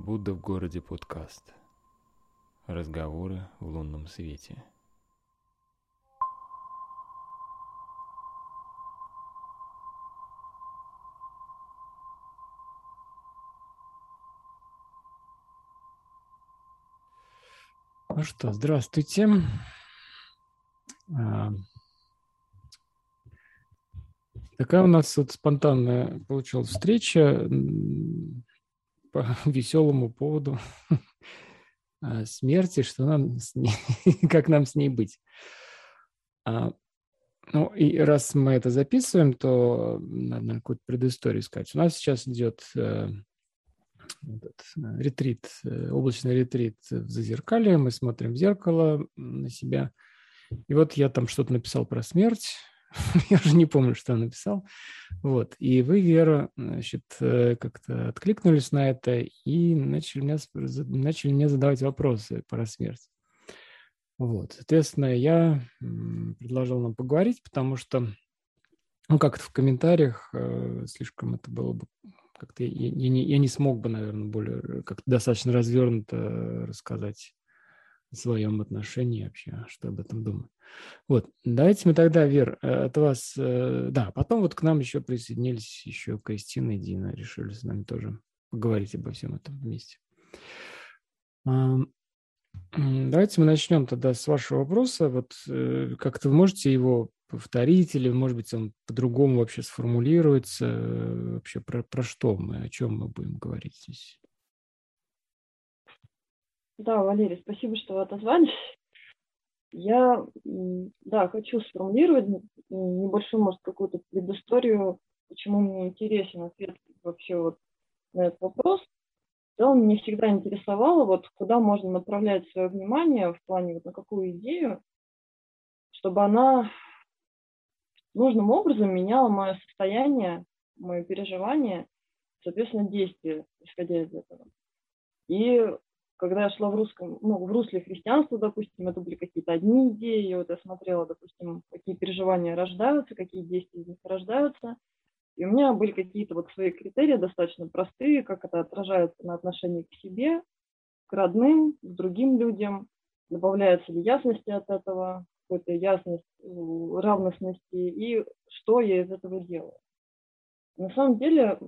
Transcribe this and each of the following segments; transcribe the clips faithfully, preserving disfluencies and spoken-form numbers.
Будда в городе подкаст. Разговоры в лунном свете. Ну что, здравствуйте. А, Такая у нас вот спонтанная получилась встреча м, по веселому поводу а, смерти, что нам с ней, как нам с ней быть. А, Ну и раз мы это записываем, то надо наверное, какую-то предысторию сказать. У нас сейчас идет э, этот, э, ретрит, э, облачный ретрит в Зазеркалье. Мы смотрим в зеркало м, на себя. И вот я там что-то написал про смерть. Я уже не помню, что я написал. Вот. И вы, Вера, значит, э, как-то откликнулись на это и начали мне, спр- за- начали мне задавать вопросы про смерть. Вот. Соответственно, я м, предложил нам поговорить, потому что, ну, как-то в комментариях э, слишком это было бы как-то я, я не, я не смог бы, наверное, более э, как-то достаточно развернуто э, рассказать о своем отношении вообще, что об этом думаю. Вот, давайте мы тогда, Вер, э, от вас, э, да, потом вот к нам еще присоединились еще Кристина и Дина, решили с нами тоже поговорить обо всем этом вместе. Ам, м, Давайте мы начнем тогда с вашего вопроса. Вот э, как-то вы можете его повторить или, может быть, он по-другому вообще сформулируется? Э, Вообще про, про что мы, о чем мы будем говорить здесь? Да, Валерий, спасибо, что вы отозвались. Я, м, да, хочу сформулировать м, небольшую, может, какую-то предысторию, почему мне интересен ответ вообще вот на этот вопрос. В целом, мне всегда интересовало, вот куда можно направлять свое внимание в плане, вот на какую идею, чтобы она нужным образом меняла мое состояние, мои переживания, соответственно, действия, исходя из этого. И когда я шла в русском, ну, в русле христианства, допустим, это были какие-то одни идеи, вот я смотрела, допустим, какие переживания рождаются, какие действия из них рождаются, и у меня были какие-то вот свои критерии достаточно простые, как это отражается на отношении к себе, к родным, к другим людям, добавляется ли ясности от этого, какой-то ясность, э, равностности, и что я из этого делаю. На самом деле,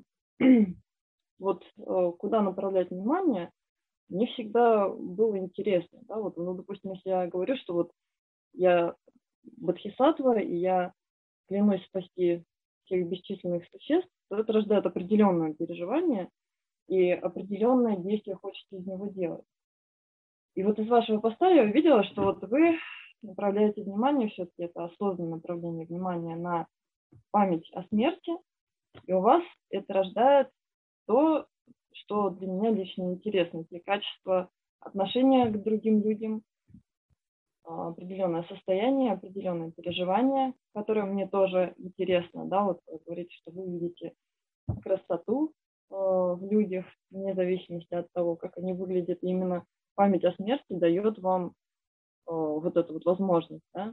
вот э, куда направлять внимание, мне всегда было интересно, да, вот, ну, допустим, если я говорю, что вот я бодхисаттва, и я клянусь спасти всех бесчисленных существ, то это рождает определенное переживание, и определенное действие хочется из него делать. И вот из вашего поста я увидела, что вот вы направляете внимание, все-таки это осознанное направление внимания на память о смерти, и у вас это рождает то, что для меня лично интересно, те качества отношения к другим людям, определенное состояние, определенное переживание, которое мне тоже интересно, да, вот вы говорите, что вы видите красоту э, в людях, вне зависимости от того, как они выглядят, и именно память о смерти дает вам э, вот эту вот возможность, да,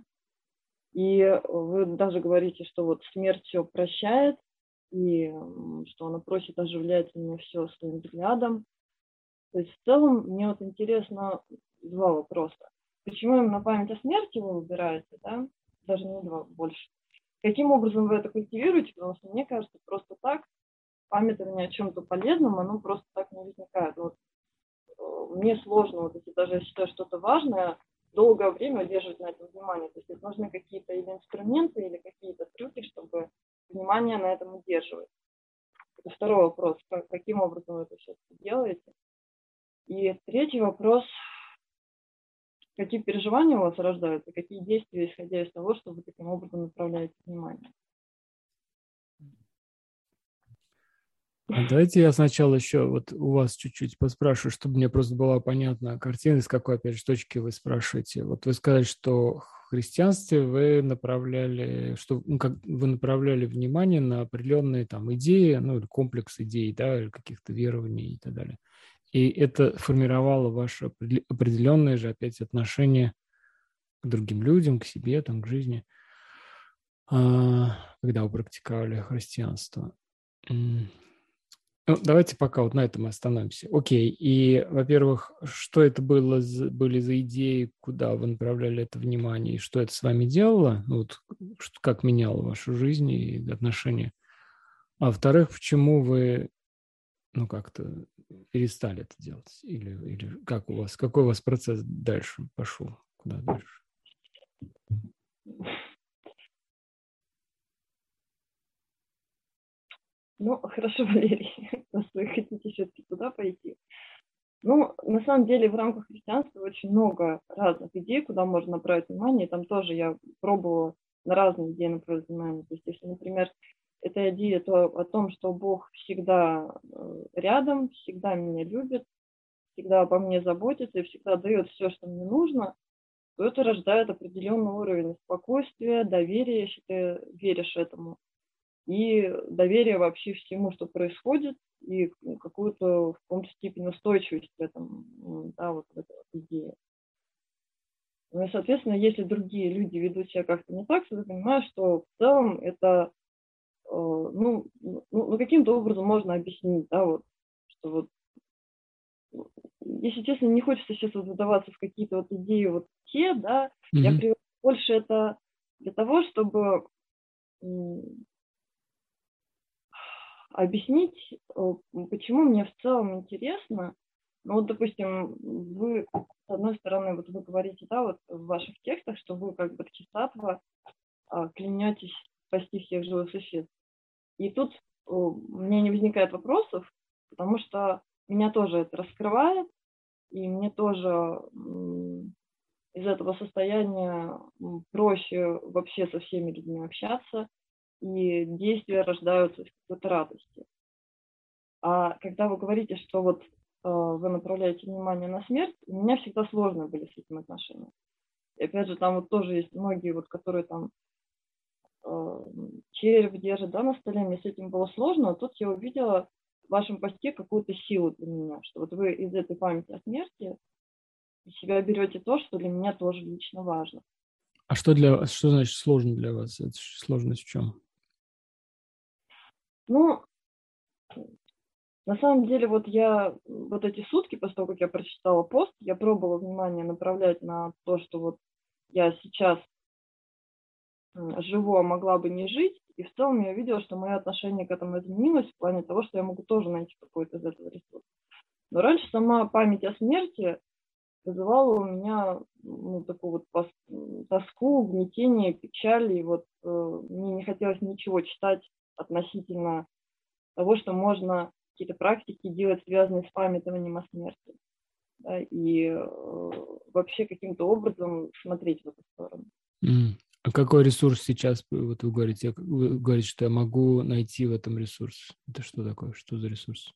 и вы даже говорите, что вот смерть все прощает, и что она просит оживлять мне все своим взглядом. То есть в целом мне вот интересно два вопроса. Почему именно память о смерти вы выбираете, да? Даже не два, больше. Каким образом вы это культивируете? Потому что мне кажется, просто так памятование о чем-то полезном, оно просто так не возникает. Вот, э, мне сложно, вот, если даже я считаю что-то важное, долгое время удерживать на этом внимание. То есть это нужны какие-то или инструменты, или какие-то трюки, чтобы внимание на этом удерживать. Это второй вопрос. Как, каким образом вы это все делаете? И третий вопрос. Какие переживания у вас рождаются, какие действия, исходя из того, что вы таким образом направляете внимание? А давайте я сначала еще вот у вас чуть-чуть поспрашиваю, чтобы мне просто была понятна картина, с какой, опять же, точки вы спрашиваете. Вот вы сказали, что в христианстве вы направляли, что ну, как вы направляли внимание на определенные там идеи, ну, или комплекс идей, да, или каких-то верований и так далее. И это формировало ваше определенное же опять отношение к другим людям, к себе, там, к жизни, а, когда вы практиковали христианство. Ну, давайте пока вот на этом остановимся. Окей. И, во-первых, что это было, за- были за идеи, куда вы направляли это внимание, и что это с вами делало? Ну, вот что- как меняло вашу жизнь и отношения? А во-вторых, почему вы, ну, как-то перестали это делать? Или, или как у вас, какой у вас процесс дальше пошел? Куда дальше? Ну, хорошо, Валерий, раз вы хотите все-таки туда пойти. Ну, на самом деле, в рамках христианства очень много разных идей, куда можно направить внимание. И там тоже я пробовала на разные идеи направить внимание. То есть, если, например, эта идея то, о том, что Бог всегда э, рядом, всегда меня любит, всегда обо мне заботится и всегда дает все, что мне нужно, то это рождает определенный уровень спокойствия, доверия, если ты веришь этому. И доверие вообще всему, что происходит, и какую-то в каком-то степени устойчивость в этом, да, вот в этой вот идее. Ну и, соответственно, если другие люди ведут себя как-то не так, то ты понимаешь, что в целом это, э, ну, ну, ну, каким-то образом можно объяснить, да, вот, что вот, ну, если честно, не хочется сейчас вот выдаваться в какие-то вот идеи вот те, да, я Мгм. привожу больше это для того, чтобы объяснить, э, почему мне в целом интересно. Ну, вот, допустим, вы, с одной стороны, вот вы говорите, да, вот в ваших текстах, что вы как бодхисаттва а, клянетесь спасти всех живых существ. И тут э, у меня не возникает вопросов, потому что меня тоже это раскрывает, и мне тоже м, из этого состояния м, проще вообще со всеми людьми общаться, и действия рождаются из какой-то радости. А когда вы говорите, что вот э, вы направляете внимание на смерть, у меня всегда сложно были с этим отношения. И опять же, там вот тоже есть многие, вот, которые там э, череп держат, да, на столе, мне с этим было сложно, а тут я увидела в вашем посте какую-то силу для меня, что вот вы из этой памяти о смерти из себя берете то, что для меня тоже лично важно. А что для вас, что значит сложно для вас? Это сложность в чем? Ну, на самом деле, вот я вот эти сутки, после того, как я прочитала пост, я пробовала внимание направлять на то, что вот я сейчас живу, а могла бы не жить. И в целом я увидела, что мое отношение к этому изменилось в плане того, что я могу тоже найти какой-то из этого ресурс. Но раньше сама память о смерти вызывала у меня ну, такую вот тоску, угнетение, печаль. И вот э, мне не хотелось ничего читать относительно того, что можно какие-то практики делать, связанные с памятованием о смерти. Да, и э, вообще каким-то образом смотреть в эту сторону. М. А какой ресурс сейчас, вот вы говорите, вы говорите, что я могу найти в этом ресурс? Это что такое? Что за ресурс?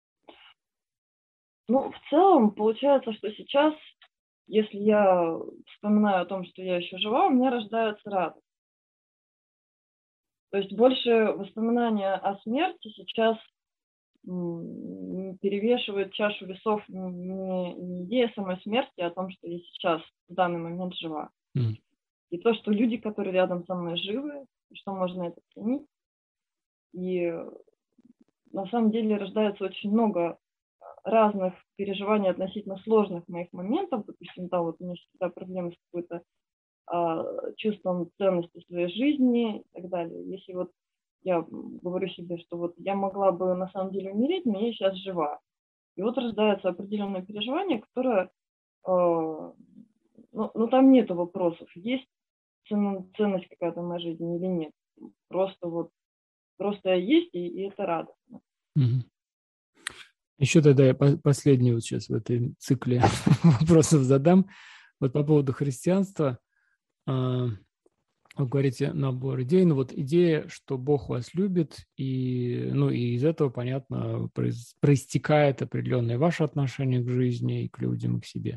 Ну, в целом, получается, что сейчас, если я вспоминаю о том, что я еще жива, у меня рождается радость. То есть больше воспоминания о смерти сейчас м, перевешивает чашу весов не, не идея самой смерти, а о том, что я сейчас в данный момент жива. М. И то, что люди, которые рядом со мной живы, и что можно это ценить. И на самом деле рождается очень много разных переживаний относительно сложных моих моментов. Допустим, да, вот у меня всегда проблемы с какой-то а, чувством ценности своей жизни и так далее. Если вот я говорю себе, что вот я могла бы на самом деле умереть, но я сейчас жива. И вот рождается определенное переживание, которое, э, ну, ну там нету вопросов, есть ценность какая-то в моей жизни или нет. Просто вот, просто я есть, и, и это радостно. Мгм. Еще тогда я последний вот сейчас в этой цикле вопросов задам. Вот по поводу христианства. А, Вы говорите набор идей, но вот идея, что Бог вас любит, и, ну, и из этого, понятно, произ, проистекает определенное ваше отношение к жизни и к людям, и к себе.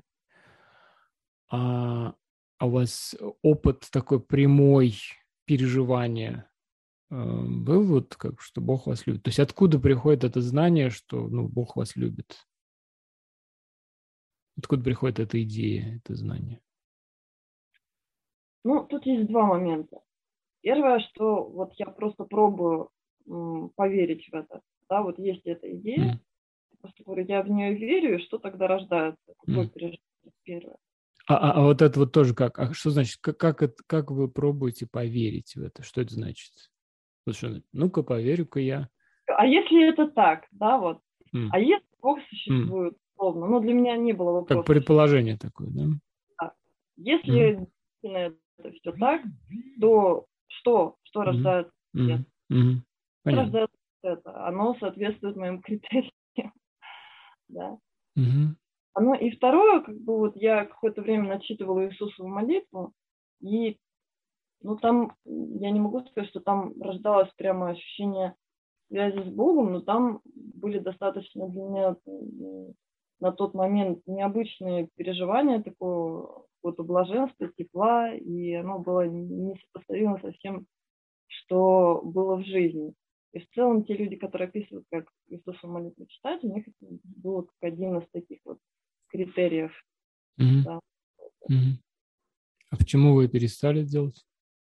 А, а у вас опыт такой прямой переживания э, был, вот как, что Бог вас любит? То есть откуда приходит это знание, что, ну, Бог вас любит? Откуда приходит эта идея, это знание? Ну, тут есть два момента. Первое, что вот я просто пробую м, поверить в это. Да, вот есть эта идея, М. просто говорю, я в нее верю, и что тогда рождается? Какое М. переживание первое? А, а, а вот это вот тоже как? А что значит, как, как, это, как вы пробуете поверить в это? Что это значит? Вот что, ну-ка, поверю-ка я. А если это так, да, вот, М. а если Бог М. существует, условно, ну, для меня не было Как вопроса, предположение такое, да? да. Мгм. Если действительно это все так, то что, что Мгм. рождается свет? Мгм. Мгм. Что Понятно. рождается это? Оно соответствует моим критериям, да. Мгм. Оно и второе, как бы вот я какое-то время начитывала Иисусову молитву, и ну там, я не могу сказать, что там рождалось прямо ощущение связи с Богом, но там были достаточно для меня м, на тот момент необычные переживания такого какого-то блаженства, тепла, и оно было несопоставимо со всем, что было в жизни. И в целом те люди, которые описывают, как Иисусову молитву читать, у них это было как один из таких вот критериев. Мгм. Да. Мгм. А почему вы перестали делать?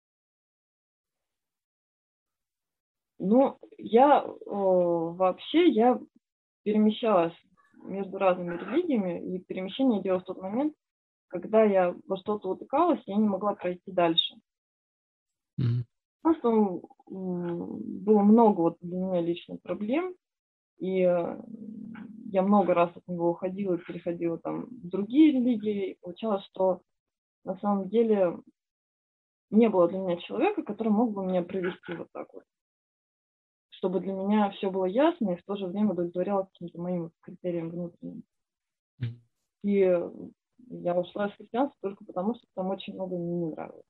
Ну, я э, вообще, я перемещалась между разными религиями, и перемещение делала в тот момент, когда я во что-то утыкалась, я не могла пройти дальше. Мгм. Просто м, было много вот для меня личных проблем, и э, я много раз от него уходила, переходила там в другие религии, и получалось, что на самом деле не было для меня человека, который мог бы меня провести вот так вот, чтобы для меня все было ясно и в то же время удовлетворяло каким-то моим вот критериям внутренним. Мгм. И э, я ушла из христианства только потому, что там очень много мне не нравилось.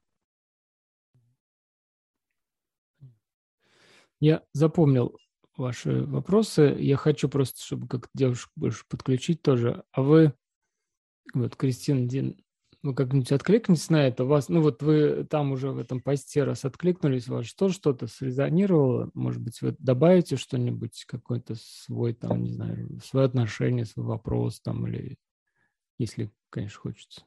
Я запомнил ваши вопросы. Я хочу просто, чтобы как девушку больше подключить тоже. А вы, вот, Кристина, Дин, вы как-нибудь откликнетесь на это? У вас, ну вот вы там уже в этом посте раз откликнулись, у вас тоже что-то срезонировало? Может быть, вы добавите что-нибудь, какой-то свой там, не знаю, свое отношение, свой вопрос там, или если, конечно, хочется.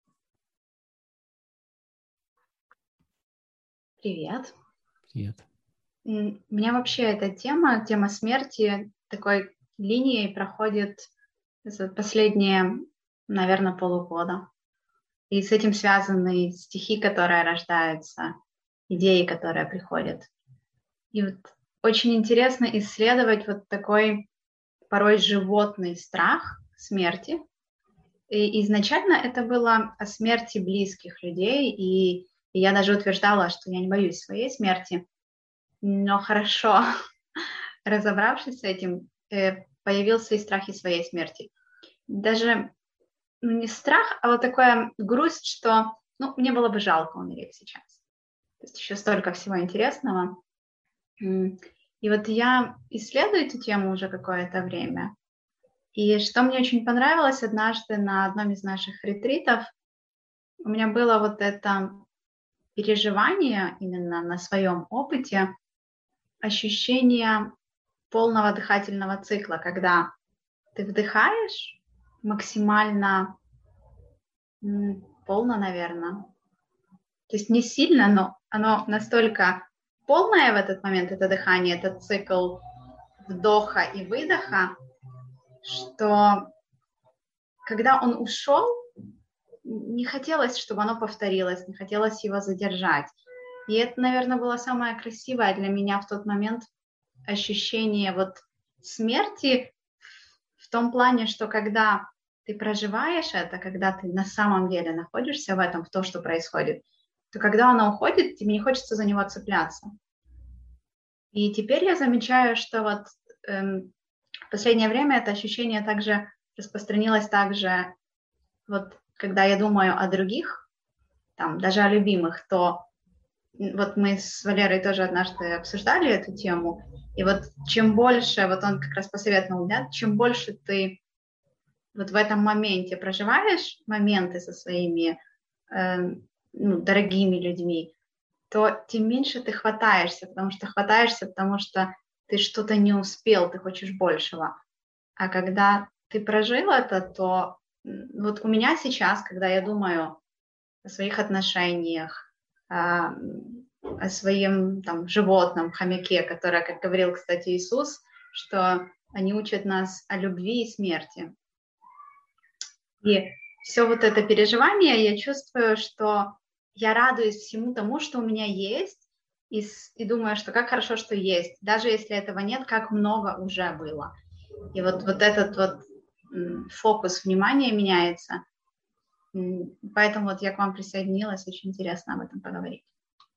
Привет. Привет. М, У меня вообще эта тема, тема смерти такой линией проходит за последние, наверное, полугода. И с этим связаны стихи, которые рождаются, идеи, которые приходят. И вот очень интересно исследовать вот такой порой животный страх смерти. И изначально это было о смерти близких людей, и, и я даже утверждала, что я не боюсь своей смерти. Но хорошо разобравшись с этим, э, появился и страх и своей смерти. Даже ну, не страх, а вот такая грусть, что ну, мне было бы жалко умереть сейчас. То есть еще столько всего интересного. И вот я исследую эту тему уже какое-то время. И что мне очень понравилось, однажды на одном из наших ретритов у меня было вот это переживание именно на своем опыте, ощущение полного дыхательного цикла, когда ты вдыхаешь максимально м, полно, наверное. То есть не сильно, но оно настолько полное в этот момент, это дыхание, этот цикл вдоха и выдоха, что когда он ушел, не хотелось, чтобы оно повторилось, не хотелось его задержать. И это, наверное, было самое красивое для меня в тот момент ощущение вот смерти в том плане, что когда ты проживаешь это, когда ты на самом деле находишься в этом, в том, что происходит, то когда оно уходит, тебе не хочется за него цепляться. И теперь я замечаю, что вот эм, в последнее время это ощущение также распространилось также, вот когда я думаю о других, там, даже о любимых, то вот мы с Валерой тоже однажды обсуждали эту тему, и вот чем больше, вот он как раз посоветовал, да, чем больше ты вот в этом моменте проживаешь моменты со своими э, ну, дорогими людьми, то тем меньше ты хватаешься, потому что хватаешься, потому что ты что-то не успел, ты хочешь большего. А когда ты прожил это, то вот у меня сейчас, когда я думаю о своих отношениях, о своем там животном хомяке, которое, как говорил, кстати, Иисус, что они учат нас о любви и смерти. И все вот это переживание, я чувствую, что я радуюсь всему тому, что у меня есть, и, и думаю, что как хорошо, что есть. Даже если этого нет, как много уже было. И вот, вот этот вот фокус внимания меняется. Поэтому вот я к вам присоединилась, очень интересно об этом поговорить.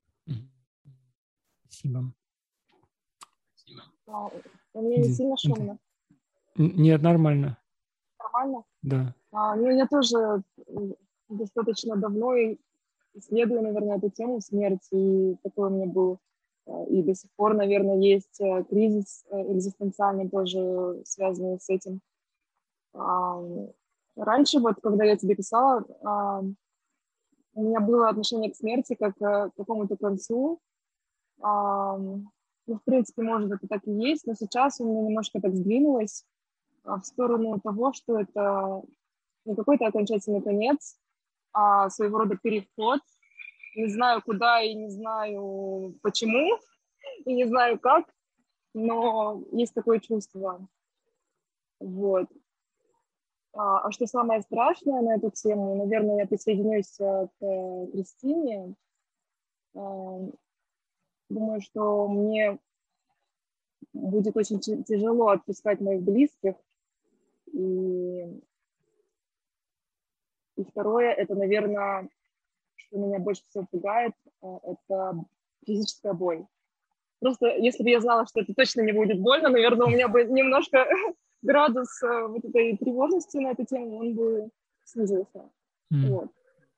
Спасибо. Спасибо. А, у меня не сильно шумно? Нет, нормально. Нормально? Да. А, ну, я тоже достаточно давно исследую, наверное, эту тему смерти, и такой у меня был, и до сих пор, наверное, есть кризис экзистенциальный тоже, связанный с этим. А, раньше, вот, когда я тебе писала, а, у меня было отношение к смерти как к какому-то концу. А, ну, в принципе, может, это так и есть, но сейчас у меня немножко так сдвинулось в сторону того, что это не какой-то окончательный конец, а своего рода переход. Не знаю куда и не знаю почему, и не знаю как, но есть такое чувство. Вот. А, а что самое страшное на эту тему, наверное, я присоединюсь к Кристине. Думаю, что мне будет очень тяжело отпускать моих близких. И, и второе, это, наверное, что меня больше всего пугает, это физическая боль. Просто если бы я знала, что это точно не будет больно, наверное, у меня бы немножко градус вот этой тревожности на эту тему, он бы снизился. Mm. Вот.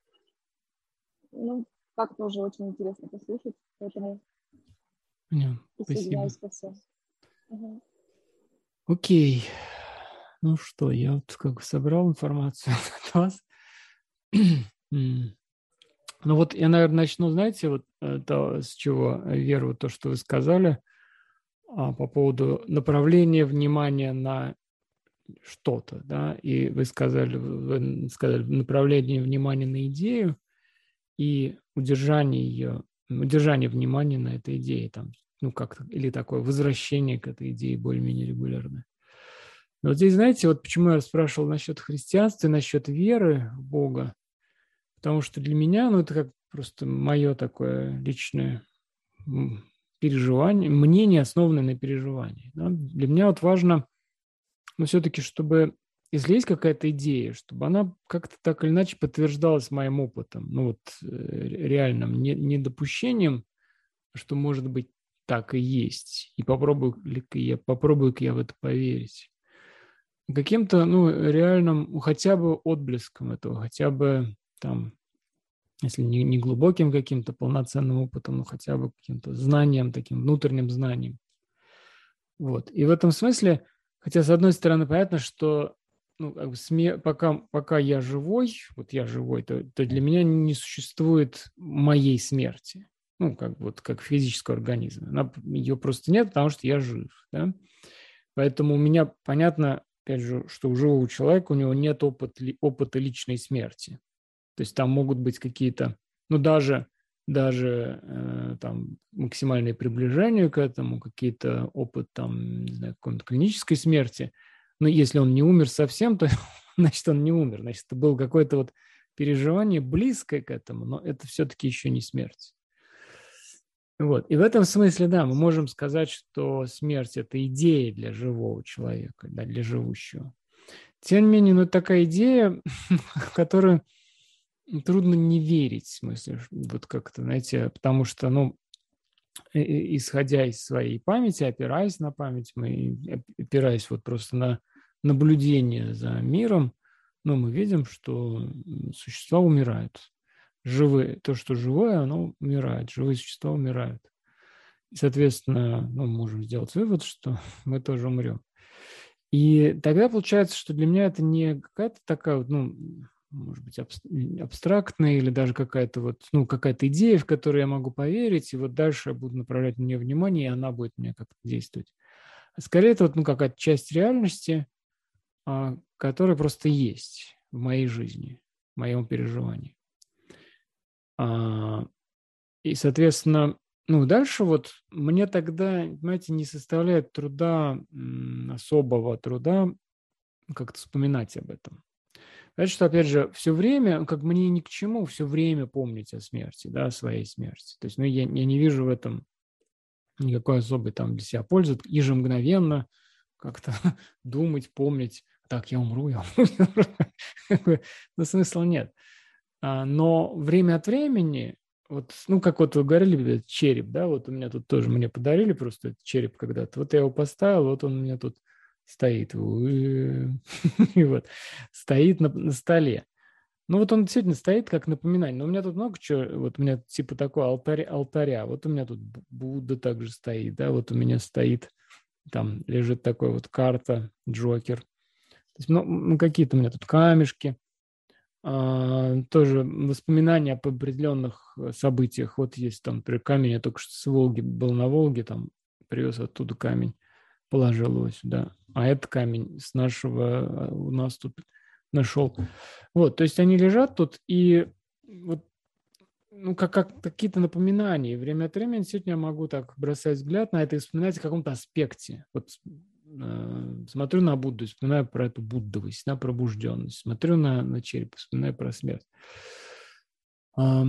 Ну, так тоже очень интересно послушать, поэтому yeah, присоединяюсь ко всем. Угу. Окей. Ну что, я вот как бы собрал информацию от вас. Ну вот я, наверное, начну, знаете, вот то, с чего, Вера, вот то, что вы сказали а, по поводу направления внимания на что-то, да, и вы сказали, вы сказали направление внимания на идею и удержание ее, удержание внимания на этой идее, там, ну как-то, или такое возвращение к этой идее более-менее регулярное. Но вот здесь, знаете, вот почему я спрашивал насчет христианства и насчет веры в Бога, потому что для меня, ну это как просто мое такое личное переживание, мнение, основанное на переживании. Да? Для меня вот важно, но все-таки, чтобы, если есть какая-то идея, чтобы она как-то так или иначе подтверждалась моим опытом, ну вот реальным, не, не допущением, что может быть так и есть, и попробую ли я, попробую я в это поверить. Каким-то, ну, реальным, хотя бы отблеском этого, хотя бы там, если не, не глубоким каким-то полноценным опытом, но хотя бы каким-то знанием, таким внутренним знанием. Вот. И в этом смысле, хотя, с одной стороны, понятно, что ну, как бы сме... пока, пока я живой, вот я живой, то, то для меня не существует моей смерти. Ну, как вот как физического организма. Она, ее просто нет, потому что я жив. Да? Поэтому у меня понятно, опять же, что у живого человека у него нет опыта, опыта личной смерти. То есть там могут быть какие-то, ну даже, даже э, там максимальные приближения к этому, какие-то опыт там, не знаю, какой-то клинической смерти. Но если он не умер совсем, то значит он не умер. Значит, это было какое-то вот переживание близкое к этому, но это все-таки еще не смерть. Вот. И в этом смысле, да, мы можем сказать, что смерть – это идея для живого человека, да, для живущего. Тем не менее, ну, такая идея, в которую трудно не верить, в смысле, вот как-то, знаете, потому что, ну, исходя из своей памяти, опираясь на память, мы опираясь вот просто на наблюдение за миром, ну, мы видим, что существа умирают. Живые, то, что живое, оно умирает, живые существа умирают. И, соответственно, ну, можем сделать вывод, что мы тоже умрем. И тогда получается, что для меня это не какая-то такая вот, ну, может быть, абстрактная или даже какая-то вот, ну, какая-то идея, в которую я могу поверить, и вот дальше я буду направлять на нее внимание, и она будет мне как-то действовать. А скорее это вот, ну, какая-то часть реальности, которая просто есть в моей жизни, в моем переживании. И, соответственно, ну, дальше вот мне тогда, понимаете, не составляет труда, особого труда как-то вспоминать об этом. Знаете, что, опять же, все время, как мне ни к чему, все время помнить о смерти, да, о своей смерти. То есть, ну, я, я не вижу в этом никакой особой там для себя пользы. Ежемгновенно как-то думать, помнить, так, я умру, я умру. Но смысла нет. Но время от времени, вот, ну, как вот вы говорили, череп, да, вот у меня тут тоже, мне подарили просто этот череп когда-то. Вот я его поставил, вот он у меня тут стоит. И вот стоит на, на столе. Ну, вот он действительно стоит как напоминание. Но у меня тут много чего. Вот у меня типа такой алтарь, алтаря. Вот у меня тут Будда также стоит, да, вот у меня стоит, там лежит такой вот карта, Джокер. То есть, ну, какие-то у меня тут камешки. А, тоже воспоминания об определенных событиях. Вот есть там, например, камень, я только что с Волги был на Волге, там привез оттуда камень, положил его сюда. А это камень с нашего, у нас тут нашел. Вот, то есть они лежат тут, и вот, ну, как, как какие-то напоминания. Время от времени действительно я могу так бросать взгляд на это и вспоминать о каком-то аспекте. Вот э, смотрю на Будду, вспоминаю про эту буддовость, на пробужденность. Смотрю на, на череп, вспоминаю про смерть. А,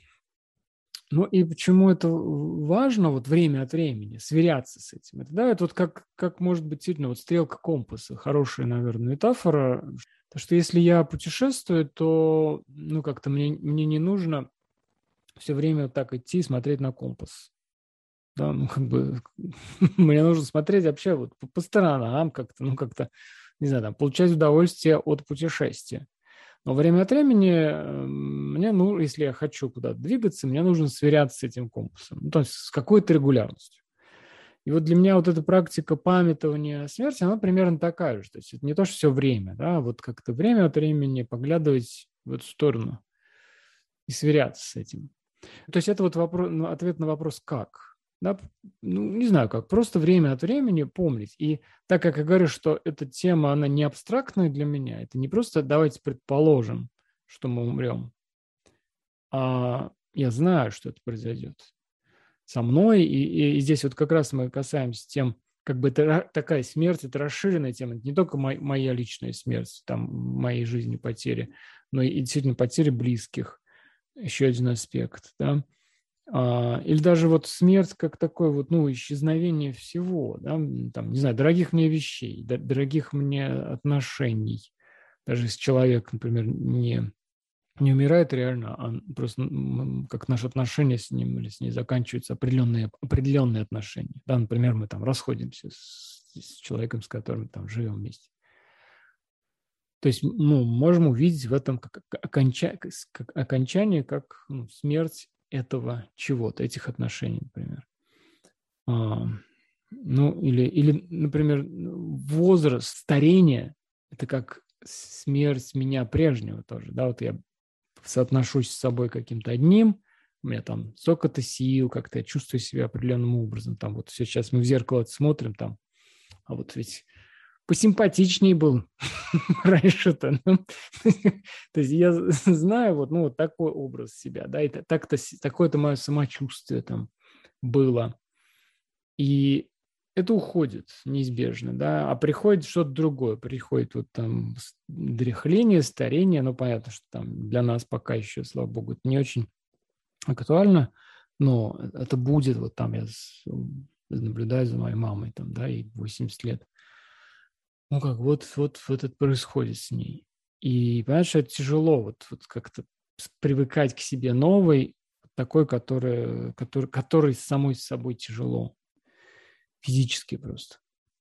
ну и почему это важно вот время от времени, сверяться с этим? Это, да, это вот как, как может быть действительно вот стрелка компаса, хорошая, наверное, метафора. Потому что если я путешествую, то ну как-то мне, мне не нужно все время вот так идти и смотреть на компас. Да, ну как бы мне нужно смотреть вообще вот по, по сторонам как-то, ну как-то, не знаю, там, получать удовольствие от путешествия. Но время от времени мне, ну, если я хочу куда-то двигаться, мне нужно сверяться с этим компасом, ну, то есть с какой-то регулярностью. И вот для меня вот эта практика памятования смерти, она примерно такая же. То есть это не то, что все время, да, вот как-то время от времени поглядывать в эту сторону и сверяться с этим. То есть это вот вопрос, ну, ответ на вопрос «как?». Да? Ну, не знаю как, просто время от времени помнить. И так как я говорю, что эта тема, она не абстрактная для меня, это не просто давайте предположим, что мы умрем, а я знаю, что это произойдет со мной. И, и, и здесь вот как раз мы касаемся тем, как бы это такая смерть, это расширенная тема, это не только мой, моя личная смерть, там, моей жизни потери, но и действительно потери близких, еще один аспект, да. Или даже вот смерть как такое вот, ну, исчезновение всего, да, там, не знаю, дорогих мне вещей, дорогих мне отношений. Даже если человек, например, не, не умирает реально, а просто как наши отношения с ним или с ней заканчиваются, определенные, определенные отношения. Да, например, мы там расходимся с, с человеком, с которым там живем вместе. То есть, ну, можем увидеть в этом как, оконча, как окончание, как ну, смерть этого чего-то, этих отношений, например. А, ну, или, или, например, возраст, старение – это как смерть меня прежнего тоже. Да, вот я соотношусь с собой каким-то одним, у меня там столько-то сил, как-то я чувствую себя определенным образом. Там вот сейчас мы в зеркало смотрим, там, а вот ведь посимпатичнее был раньше-то. Ну, то есть я знаю вот, ну, вот такой образ себя, да, и так-то, такое-то мое самочувствие там было. И это уходит неизбежно, да, а приходит что-то другое, приходит вот там дряхление, старение, ну, понятно, что там для нас пока еще, слава богу, это не очень актуально, но это будет, вот там я наблюдаю за моей мамой, там, да, ей восемьдесят лет. Ну, как вот, вот, вот это происходит с ней. И, понимаешь, это тяжело вот, вот как-то привыкать к себе новой, такой, который, который, который самой с собой тяжело. Физически просто.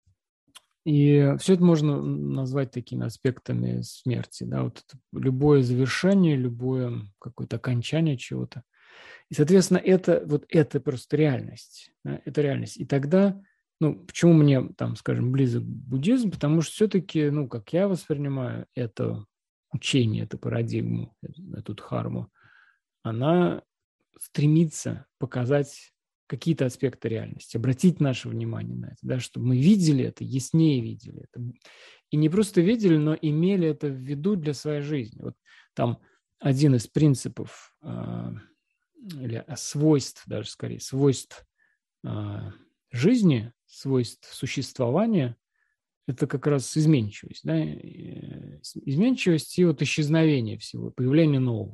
И все это можно назвать такими аспектами смерти. Да? Вот это любое завершение, любое какое-то окончание чего-то. И, соответственно, это, вот это просто реальность. Да? Это реальность. И тогда... Ну, почему мне, там, скажем, близок буддизм? Потому что все-таки, ну, как я воспринимаю это учение, эту парадигму, эту дхарму, она стремится показать какие-то аспекты реальности, обратить наше внимание на это, да, чтобы мы видели это, яснее видели это. И не просто видели, но имели это в виду для своей жизни. Вот там один из принципов или свойств, даже скорее, свойств а, жизни, свойств существования, это как раз изменчивость, да? Изменчивость и вот исчезновение всего, появление нового.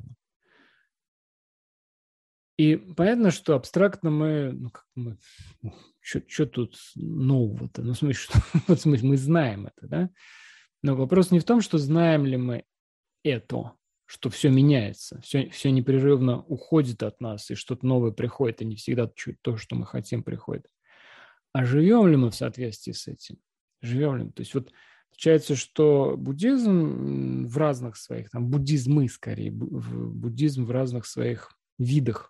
И понятно, что абстрактно мы, ну, как мы, что тут нового-то? Ну, в смысле, что, вот, в смысле, мы знаем это, да? Но вопрос не в том, что знаем ли мы это, что все меняется, все, все непрерывно уходит от нас, и что-то новое приходит, и не всегда то, что мы хотим, приходит. А живем ли мы в соответствии с этим? Живем ли мы? То есть вот получается, что буддизм в разных своих, там буддизмы скорее, буддизм в разных своих видах,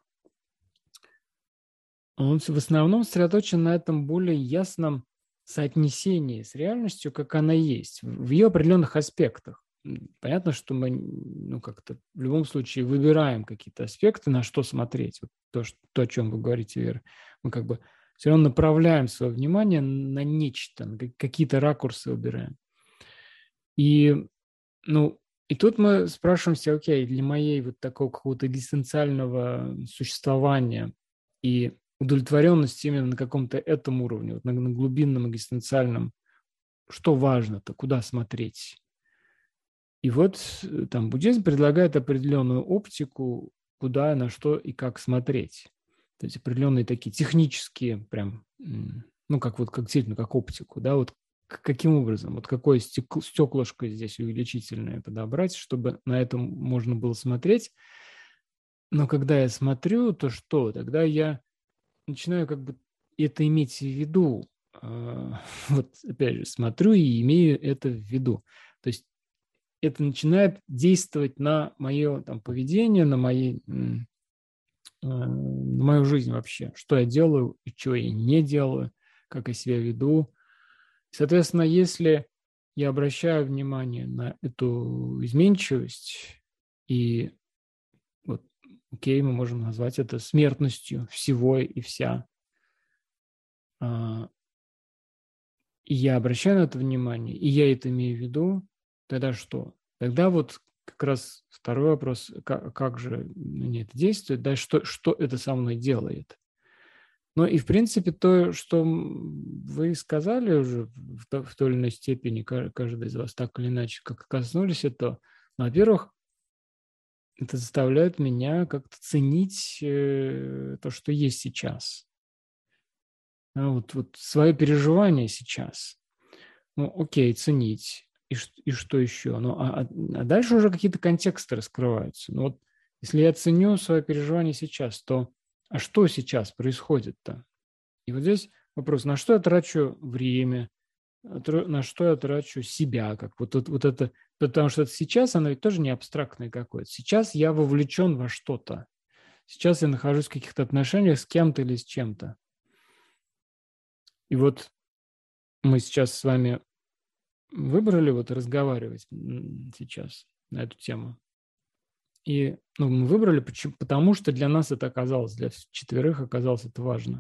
он в основном сосредоточен на этом более ясном соотнесении с реальностью, как она есть, в ее определенных аспектах. Понятно, что мы, ну, как-то в любом случае выбираем какие-то аспекты, на что смотреть. Вот то, что, то, о чем вы говорите, Вера. Мы как бы все равно направляем свое внимание на нечто, на какие-то ракурсы выбираем. И, ну, и тут мы спрашиваемся, окей, для моей вот такого какого-то экзистенциального существования и удовлетворенности именно на каком-то этом уровне, вот на, на глубинном экзистенциальном, что важно-то, куда смотреть? И вот там буддизм предлагает определенную оптику, куда, на что и как смотреть. То есть определенные такие технические прям, ну, как вот как действительно, как оптику, да, вот каким образом, вот какое стекло, стеклышко здесь увеличительное подобрать, чтобы на это можно было смотреть. Но когда я смотрю, то что? Тогда я начинаю как бы это иметь в виду. Вот опять же, смотрю и имею это в виду. То есть это начинает действовать на мое там поведение, на мои, на мою жизнь вообще. Что я делаю и чего я не делаю, как я себя веду. Соответственно, если я обращаю внимание на эту изменчивость, и вот, окей, мы можем назвать это смертностью всего и вся, и я обращаю на это внимание, и я это имею в виду, тогда что? Тогда вот как раз второй вопрос, как, как же мне это действует, да, что, что это со мной делает. Ну и, в принципе, то, что вы сказали уже в, то, в той или иной степени, каждый из вас так или иначе, как коснулись этого, ну, во-первых, это заставляет меня как-то ценить э, то, что есть сейчас. А вот, вот свое переживание сейчас. Ну, окей, ценить. И, и что еще? Ну, а, а дальше уже какие-то контексты раскрываются. Ну, вот если я ценю свое переживание сейчас, то а что сейчас происходит-то? И вот здесь вопрос, на что я трачу время, на что я трачу себя, как вот, вот, вот это, потому что это сейчас, оно ведь тоже не абстрактное какое-то. Сейчас я вовлечен во что-то. Сейчас я нахожусь в каких-то отношениях с кем-то или с чем-то. И вот мы сейчас с вами выбрали вот разговаривать сейчас на эту тему. И ну, мы выбрали, почему, потому что для нас это оказалось, для четверых оказалось это важно.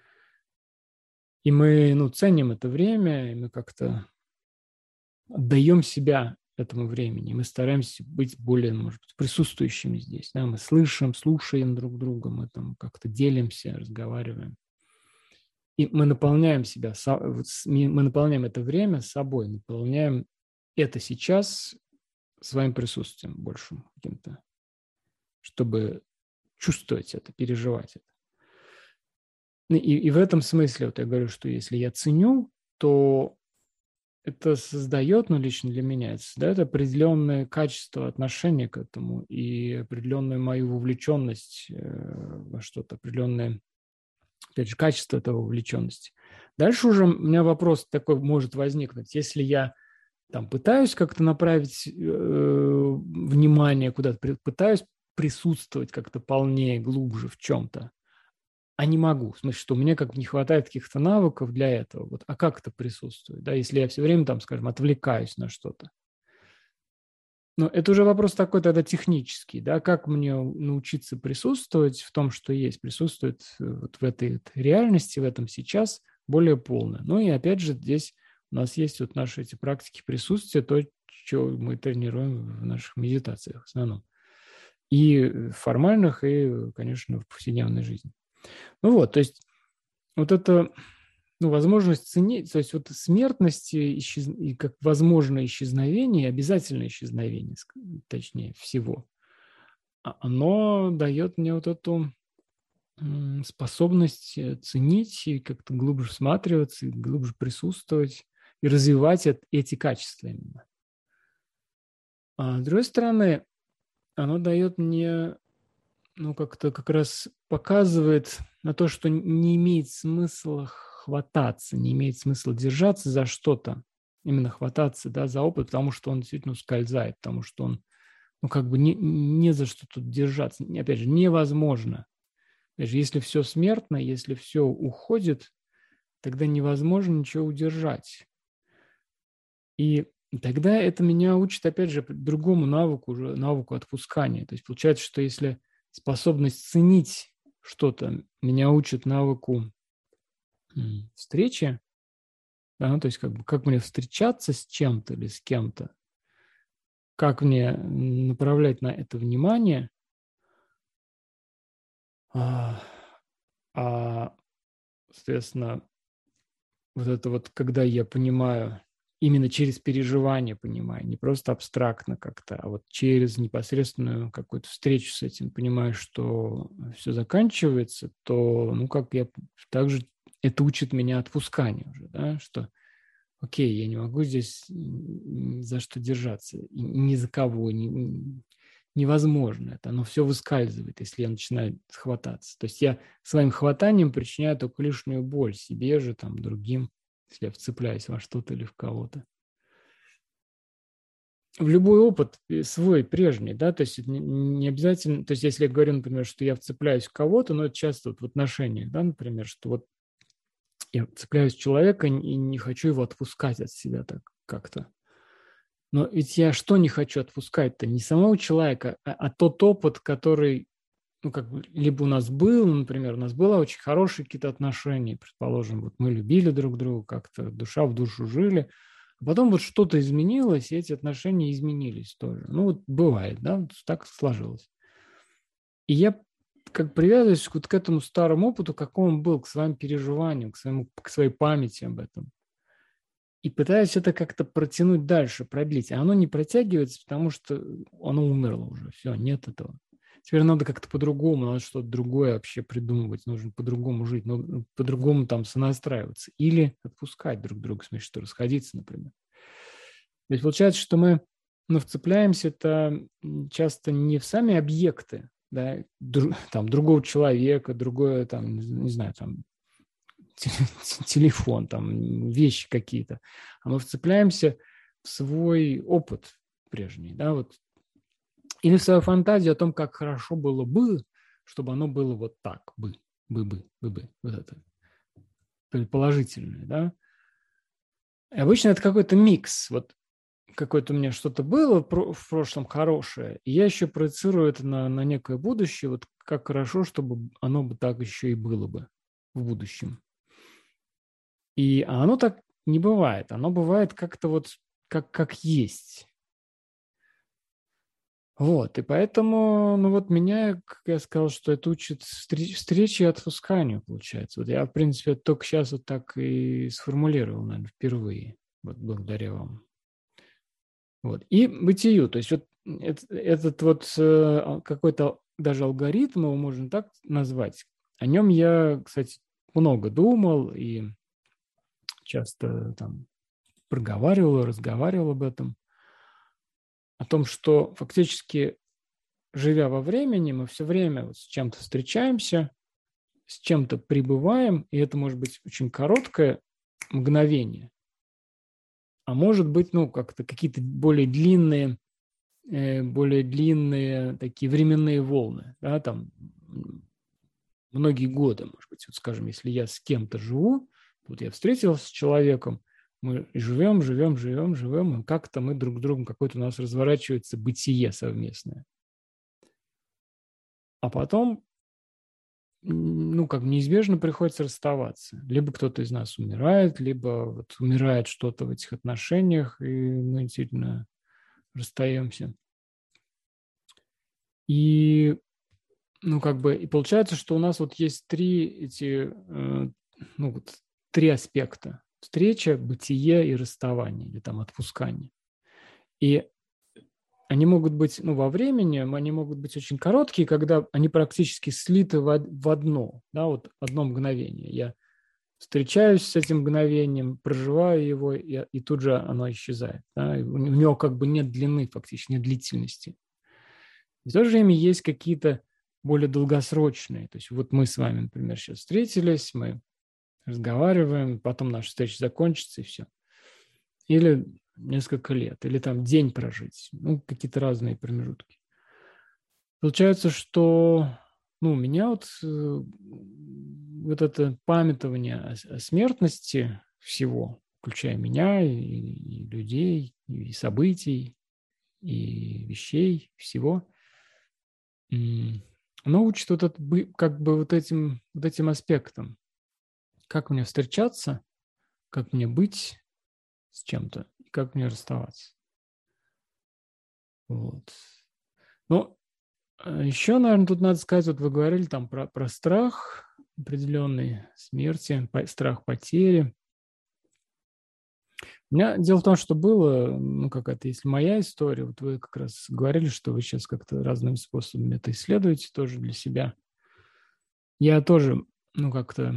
И мы ну, ценим это время, и мы как-то отдаем себя этому времени. Мы стараемся быть более, может быть, присутствующими здесь. Да? Мы слышим, слушаем друг друга, мы там как-то делимся, разговариваем. И мы наполняем себя, мы наполняем это время собой, наполняем это сейчас своим присутствием большим каким-то, чтобы чувствовать это, переживать это. И, и в этом смысле, вот я говорю, что если я ценю, то это создает, ну, лично для меня, это создает определенное качество отношения к этому и определенную мою вовлеченность во что-то, определенное, опять же, качество этой вовлеченности. Дальше уже у меня вопрос такой может возникнуть. Если я там пытаюсь как-то направить э, внимание куда-то, пытаюсь присутствовать как-то полнее, глубже в чем-то, а не могу. В смысле, что мне как бы не хватает каких-то навыков для этого. Вот, а как это присутствует? Да, если я все время, там, скажем, отвлекаюсь на что-то. Но это уже вопрос такой тогда технический. Да? Как мне научиться присутствовать в том, что есть, присутствовать вот в этой вот реальности, в этом сейчас более полно. Ну и опять же здесь у нас есть вот наши эти практики присутствия, то, что мы тренируем в наших медитациях в основном. И формальных, и, конечно, в повседневной жизни. Ну вот, то есть вот это, ну, возможность ценить, то есть вот смертность исчез... и как возможное исчезновение, обязательное исчезновение, точнее, всего, оно дает мне вот эту способность ценить и как-то глубже всматриваться, и глубже присутствовать и развивать эти качества именно. А с другой стороны, оно дает мне, ну, как-то как раз показывает на то, что не имеет смысла хвататься, не имеет смысла держаться за что-то, именно хвататься, да, за опыт, потому что он действительно ускользает, потому что он, ну, как бы не, не за что тут держаться. Опять же, невозможно. Опять же, если все смертно, если все уходит, тогда невозможно ничего удержать. И тогда это меня учит, опять же, другому навыку, уже навыку отпускания. То есть получается, что если способность ценить что-то меня учит навыку встречи, да, ну, то есть как бы как мне встречаться с чем-то или с кем-то, как мне направлять на это внимание, а, а соответственно, вот это вот, когда я понимаю, именно через переживание понимаю, не просто абстрактно как-то, а вот через непосредственную какую-то встречу с этим понимаю, что все заканчивается, то, ну, как я также, это учит меня отпусканию уже, да, что окей, я не могу здесь за что держаться, ни за кого, ни, невозможно это, оно все выскальзывает, если я начинаю хвататься. То есть я своим хватанием причиняю только лишнюю боль себе же, там, другим, если я вцепляюсь во что-то или в кого-то. В любой опыт свой, прежний, да, то есть не, не обязательно, то есть если я говорю, например, что я вцепляюсь в кого-то, но это часто вот в отношениях, да, например, что вот я цепляюсь в человека и не хочу его отпускать от себя так как-то. Но ведь я что не хочу отпускать-то? Не самого человека, а, а тот опыт, который, ну, как бы, либо у нас был, например, у нас было очень хорошие какие-то отношения, предположим, вот мы любили друг друга, как-то душа в душу жили, а потом вот что-то изменилось, и эти отношения изменились тоже. Ну, вот бывает, да, так сложилось. И я как привязываюсь вот к этому старому опыту, каком он был, к своим переживаниям, к, своему, к своей памяти об этом. И пытаюсь это как-то протянуть дальше, продлить. А оно не протягивается, потому что оно умерло уже. Все, нет этого. Теперь надо как-то по-другому, надо что-то другое вообще придумывать. Нужно по-другому жить, ну, по-другому там сонастраиваться. Или отпускать друг друга, в смысле, что расходиться, например. То есть получается, что мы, ну, вцепляемся-то часто не в сами объекты, да, друг, там, другого человека, другое, там, не знаю, там, телефон, там, вещи какие-то, а мы вцепляемся в свой опыт прежний, да, вот, или в свою фантазию о том, как хорошо было бы, чтобы оно было вот так, бы, бы, бы, бы, бы, вот это предположительное, да. И обычно это какой-то микс, вот какое-то у меня что-то было в прошлом хорошее, и я еще проецирую это на, на некое будущее, вот как хорошо, чтобы оно бы так еще и было бы в будущем. И оно так не бывает. Оно бывает как-то вот как, как есть. Вот. И поэтому, ну вот меня, как я сказал, что это учит встреч, встрече и отпусканию, получается. Вот я, в принципе, только сейчас вот так и сформулировал, наверное, впервые. Вот благодаря вам. Вот. И бытию. То есть вот этот, этот вот какой-то даже алгоритм, его можно так назвать. О нем я, кстати, много думал и часто там проговаривал, разговаривал об этом, о том, что фактически, живя во времени, мы все время вот с чем-то встречаемся, с чем-то пребываем, и это может быть очень короткое мгновение, а может быть, ну, как-то какие-то более длинные, э, более длинные такие временные волны, да, там многие годы, может быть, вот скажем, если я с кем-то живу, вот я встретился с человеком, мы живем, живем, живем, живем, и как-то мы друг с другом, какое-то у нас разворачивается бытие совместное. А потом, ну, как неизбежно приходится расставаться. Либо кто-то из нас умирает, либо вот умирает что-то в этих отношениях, и мы действительно расстаемся. И, ну, как бы, и получается, что у нас вот есть три эти, э, ну, вот, три аспекта. Встреча, бытие и расставание, или там отпускание. И они могут быть, ну, во времени, они могут быть очень короткие, когда они практически слиты в, в одно, да, вот одно мгновение. Я встречаюсь с этим мгновением, проживаю его, и, и тут же оно исчезает. Да? У него как бы нет длины, фактически, нет длительности. И в то же время есть какие-то более долгосрочные. То есть вот мы с вами, например, сейчас встретились, мы разговариваем, потом наша встреча закончится, и все. Или несколько лет, или там день прожить. Ну, какие-то разные промежутки. Получается, что ну, у меня вот, вот это памятование о, о смертности всего, включая меня и, и людей, и событий, и вещей, всего, оно учит вот это, как бы вот этим, вот этим аспектом. Как мне встречаться, как мне быть с чем-то, и как мне расставаться. Вот. Ну, еще, наверное, тут надо сказать, вот вы говорили там про, про страх определенной смерти, по, страх потери. У меня дело в том, что было, ну, какая-то, если моя история, вот вы как раз говорили, что вы сейчас как-то разными способами это исследуете тоже для себя. Я тоже, ну, как-то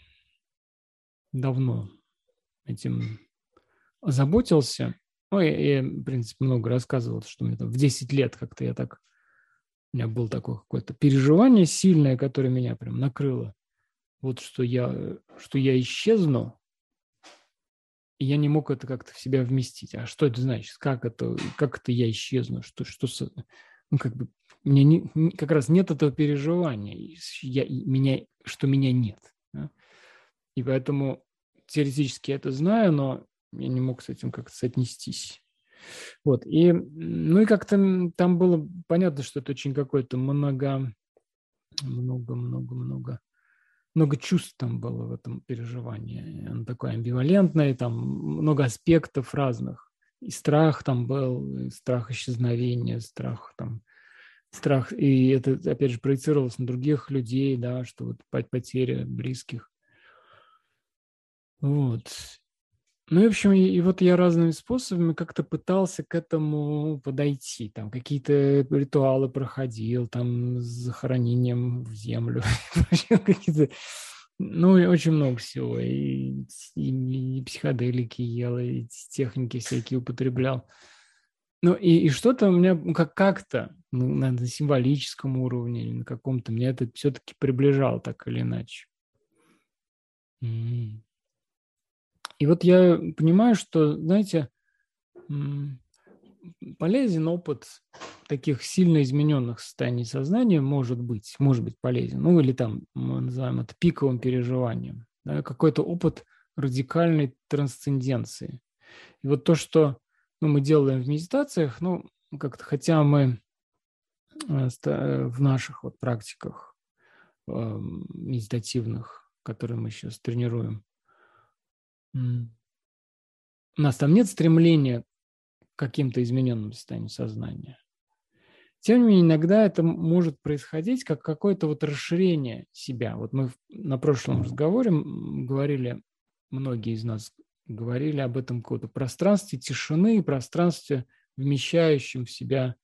давно этим озаботился. Ну, я, я, в принципе, много рассказывал, что мне там в десять лет как-то я так... У меня было такое какое-то переживание сильное, которое меня прям накрыло. Вот что я, что я исчезну, и я не мог это как-то в себя вместить. А что это значит? Как это, как это я исчезну? Что, что, ну, как бы, у меня не, как раз нет этого переживания, я, меня, что меня нет. Да? И поэтому теоретически я это знаю, но я не мог с этим как-то соотнестись. Вот, и, ну и как-то там было понятно, что это очень какое-то много, много, много, много, много чувств там было в этом переживании. Оно такое амбивалентное, там много аспектов разных. И страх там был, и страх исчезновения, страх там, страх, и это, опять же, проецировалось на других людей, да, что вот потеря близких. Вот. Ну, и, в общем, и, и вот я разными способами как-то пытался к этому подойти. Там какие-то ритуалы проходил, там с захоронением в землю. Какие-то, ну, очень много всего. И, и, и психоделики ел, и техники всякие употреблял. Ну, и, и что-то у меня как- как-то ну, на символическом уровне или на каком-то, меня это все-таки приближало так или иначе. Mm. И вот я понимаю, что, знаете, полезен опыт таких сильно измененных состояний сознания, может быть, может быть полезен. Ну, или там мы называем это пиковым переживанием. Да, какой-то опыт радикальной трансценденции. И вот то, что ну, мы делаем в медитациях, ну, как-то, хотя мы в наших вот практиках э, медитативных, которые мы сейчас тренируем, у нас там нет стремления к каким-то измененным состояниям сознания. Тем не менее, иногда это может происходить как какое-то вот расширение себя. Вот мы на прошлом разговоре говорили, многие из нас говорили об этом каком-то пространстве тишины, пространстве, вмещающем в себя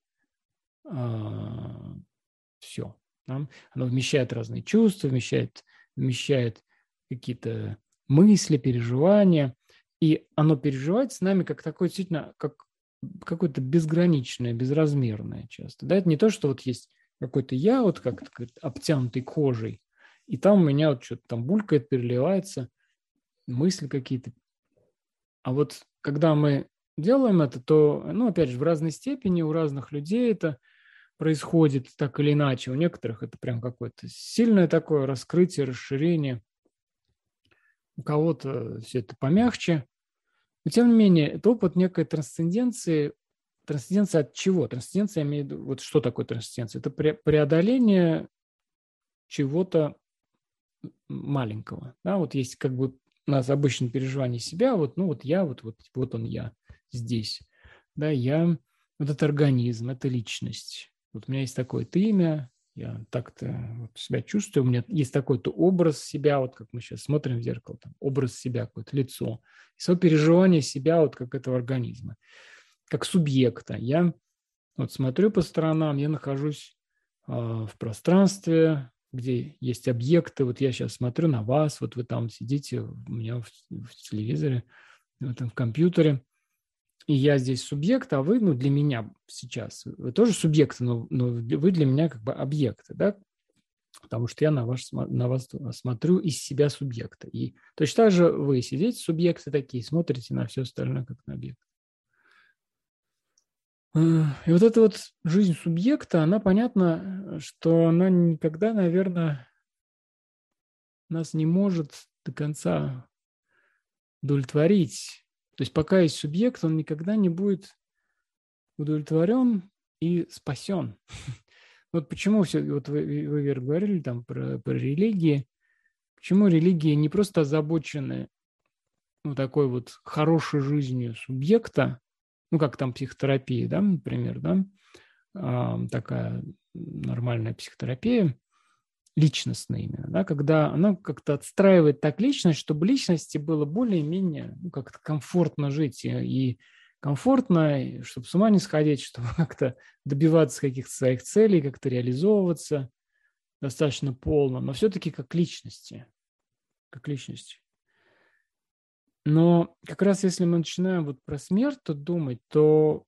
э, все. Да? Оно вмещает разные чувства, вмещает, вмещает какие-то мысли, переживания. И оно переживает с нами как такое действительно, как какое-то безграничное, безразмерное часто. Да, это не то, что вот есть какой-то я, вот как-то обтянутый кожей, и там у меня вот что-то там булькает, переливается, мысли какие-то. А вот когда мы делаем это, то, ну, опять же, в разной степени у разных людей это происходит так или иначе. У некоторых это прям какое-то сильное такое раскрытие, расширение. У кого-то все это помягче. Но, тем не менее, это опыт некой трансценденции. Трансценденция от чего? Трансценденция, я имею в виду, вот что такое трансценденция? Это преодоление чего-то маленького. Да, вот есть как бы у нас обычное переживание себя, вот, ну вот я, вот, вот, вот он я здесь. Да, я, вот это организм, это личность. Вот у меня есть такое-то имя, я так-то вот себя чувствую, у меня есть такой-то образ себя, вот как мы сейчас смотрим в зеркало, там, образ себя, какое-то лицо, и свое переживание себя вот как этого организма, как субъекта. Я вот смотрю по сторонам, я нахожусь э, в пространстве, где есть объекты. Вот я сейчас смотрю на вас, вот вы там сидите у меня в, в телевизоре, в этом в компьютере, и я здесь субъект, а вы, ну, для меня сейчас, вы тоже субъекты, но, но вы для меня как бы объекты, да, потому что я на, ваш, на вас смотрю из себя субъекта. И точно так же вы сидите, субъекты такие, смотрите на все остальное как на объект. И вот эта вот жизнь субъекта, она понятно, что она никогда, наверное, нас не может до конца удовлетворить. То есть пока есть субъект, он никогда не будет удовлетворен и спасен. Вот почему все, вот вы, вы Вера, говорили там про, про религии, почему религии не просто озабочены ну, такой вот хорошей жизнью субъекта, ну, как там психотерапия, да, например, да, а, такая нормальная психотерапия, личностная именно, да, когда она как-то отстраивает так личность, чтобы личности было более-менее ну, как-то комфортно жить и, и комфортно, и чтобы с ума не сходить, чтобы как-то добиваться каких-то своих целей, как-то реализовываться достаточно полно, но все-таки как личности, как личности. Но как раз если мы начинаем вот про смерть то думать, то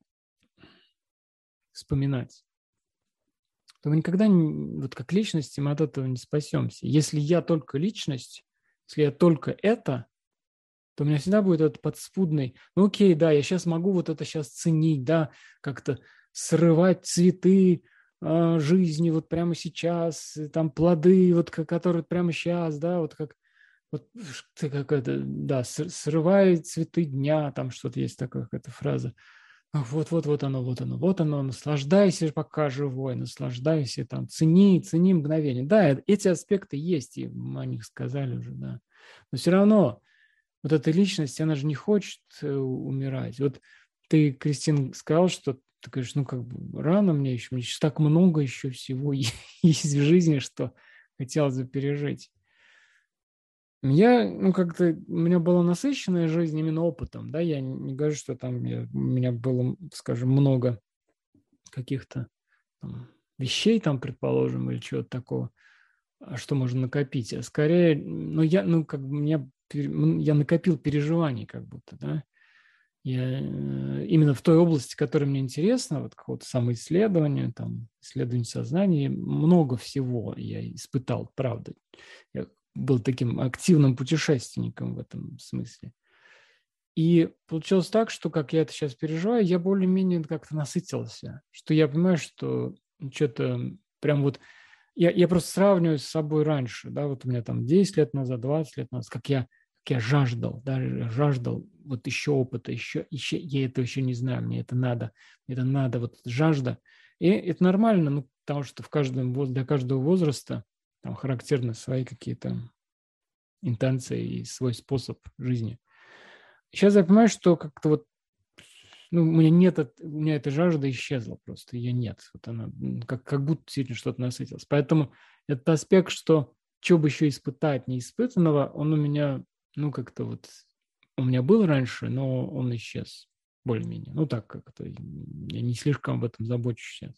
вспоминать, то мы никогда не, вот как личности мы от этого не спасемся. Если я только личность, если я только это, то у меня всегда будет этот подспудный, ну окей, да, я сейчас могу вот это сейчас ценить, да, как-то срывать цветы э, жизни вот прямо сейчас, там плоды, вот которые прямо сейчас, да, вот как вот ты как это, да, срывай цветы дня, там что-то есть такая какая-то фраза. Вот-вот-вот оно, вот оно, вот оно, наслаждайся, пока живой, наслаждайся, там, цени, цени мгновение. Да, эти аспекты есть, и мы о них сказали уже, да. Но все равно вот эта личность, она же не хочет умирать. Вот ты, Кристин, сказал, что ты говоришь, ну, как бы рано мне еще, мне еще так много еще всего есть в жизни, что хотелось бы пережить. Я, ну, как-то, у меня была насыщенная жизнь именно опытом, да, я не говорю, что там я, у меня было, скажем, много каких-то там, вещей, там, предположим, или чего-то такого, что можно накопить, а скорее, ну, я, ну, как бы, меня, я накопил переживаний, как будто, да, я именно в той области, которая мне интересна, вот какого-то самоисследования, там, исследования сознания, много всего я испытал, правда, я был таким активным путешественником в этом смысле. И получилось так, что, как я это сейчас переживаю, я более-менее как-то насытился, что я понимаю, что что-то прям вот... Я, я просто сравниваю с собой раньше, да, вот у меня там десять лет назад, двадцать лет назад, как я, как я жаждал, да, жаждал вот еще опыта, еще, еще, я этого еще не знаю, мне это надо, мне это надо, вот жажда. И это нормально, ну, потому что в каждом, для каждого возраста там характерны свои какие-то интенции и свой способ жизни. Сейчас я понимаю, что как-то вот ну, у меня нет, у меня эта жажда исчезла просто, ее нет. Вот она как, как будто действительно что-то насытилось. Поэтому этот аспект, что что бы еще испытать неиспытанного, он у меня, ну, как-то вот, у меня был раньше, но он исчез более-менее. Ну, так как-то я не слишком об этом забочусь сейчас.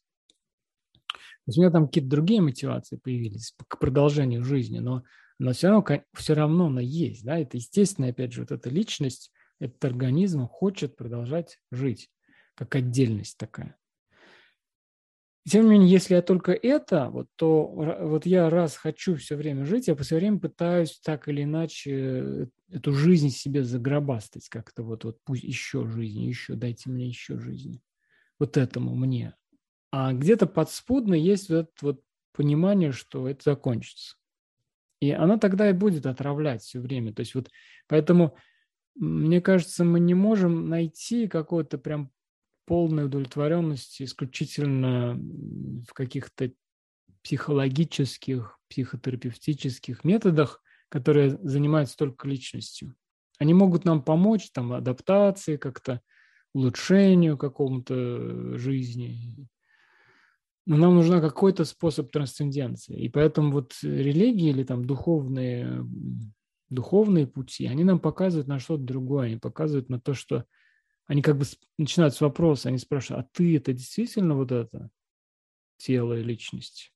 То есть у меня там какие-то другие мотивации появились к продолжению жизни, но, но все равно, все равно она есть. Да? Это естественно, опять же, вот эта личность, этот организм хочет продолжать жить, как отдельность такая. Тем не менее, если я только это, вот, то вот я раз хочу все время жить, я все время пытаюсь так или иначе эту жизнь себе загробастать как-то вот, вот пусть еще жизни, еще, дайте мне еще жизни. Вот этому мне. А где-то подспудно есть вот это вот понимание, что это закончится. И она тогда и будет отравлять все время. То есть вот поэтому, мне кажется, мы не можем найти какой-то прям полной удовлетворенности исключительно в каких-то психологических, психотерапевтических методах, которые занимаются только личностью. Они могут нам помочь там адаптации, как-то улучшению какому-то жизни, Но нам нужен какой-то способ трансценденции. И поэтому вот религии или там духовные, духовные пути, они нам показывают на что-то другое. Они показывают на то, что они как бы начинают с вопроса, они спрашивают, а ты это действительно вот это тело и личность?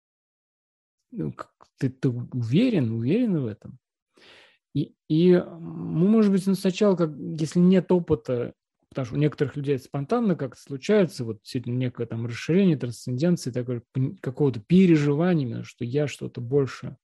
Ну, ты, ты уверен, уверен в этом? И, и ну, может быть, сначала, как, если нет опыта, потому что у некоторых людей это спонтанно как-то случается, вот действительно некое там расширение, трансценденции, такое, какого-то переживания, что я что-то больше.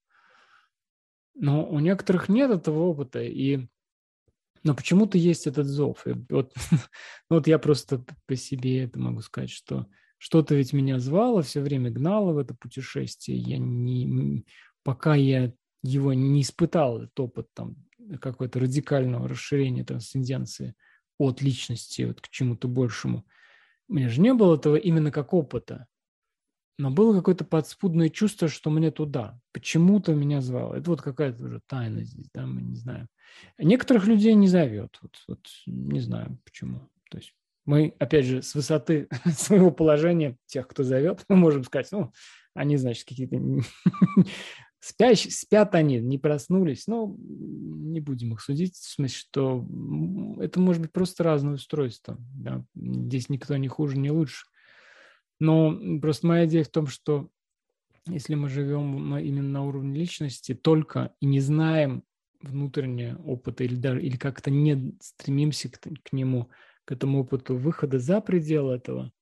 Но у некоторых нет этого опыта, и, но почему-то есть этот зов. И вот, вот я просто по себе это могу сказать, что что-то ведь меня звало, все время гнало в это путешествие. Я не, пока я его не испытал, этот опыт там какого-то радикального расширения трансценденции от личности вот к чему-то большему. У меня же не было этого именно как опыта, но было какое-то подспудное чувство, что мне туда. Почему-то меня звало. Это вот какая-то уже тайна здесь, да, мы не знаем. Некоторых людей не зовет, вот, вот не знаю почему. То есть мы, опять же, с высоты своего положения тех, кто зовет, мы можем сказать, ну, они, значит, какие-то спящие, спят они, не проснулись. Но не будем их судить, в смысле, что это может быть просто разное устройство. Да? Здесь никто не хуже, не лучше. Но просто моя идея в том, что если мы живем именно на уровне личности только и не знаем внутреннего опыта или даже или как-то не стремимся к, к нему, к этому опыту выхода за пределы этого,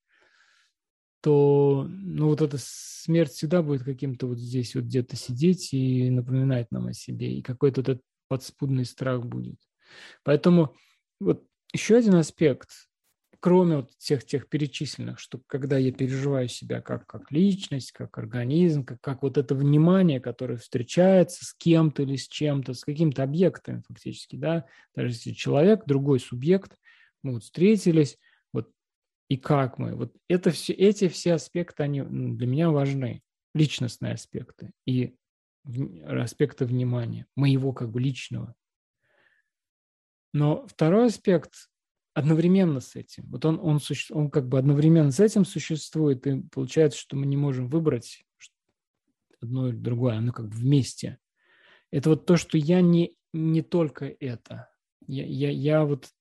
то ну, вот эта смерть всегда будет каким-то вот здесь вот где-то сидеть и напоминать нам о себе, и какой-то вот этот подспудный страх будет. Поэтому вот еще один аспект, кроме вот всех тех перечисленных, что когда я переживаю себя как, как личность, как организм, как, как вот это внимание, которое встречается с кем-то или с чем-то, с какими-то объектами фактически, да, даже если человек, другой субъект, мы вот встретились, вот и как мы, вот это все, эти все аспекты, они для меня важны, личностные аспекты и аспекты внимания, моего как бы личного. Но второй аспект одновременно с этим. Вот он, он, он как бы одновременно с этим существует, и получается, что мы не можем выбрать одно или другое, оно как бы вместе. Это вот то, что я не, не только это. Я, я, я вот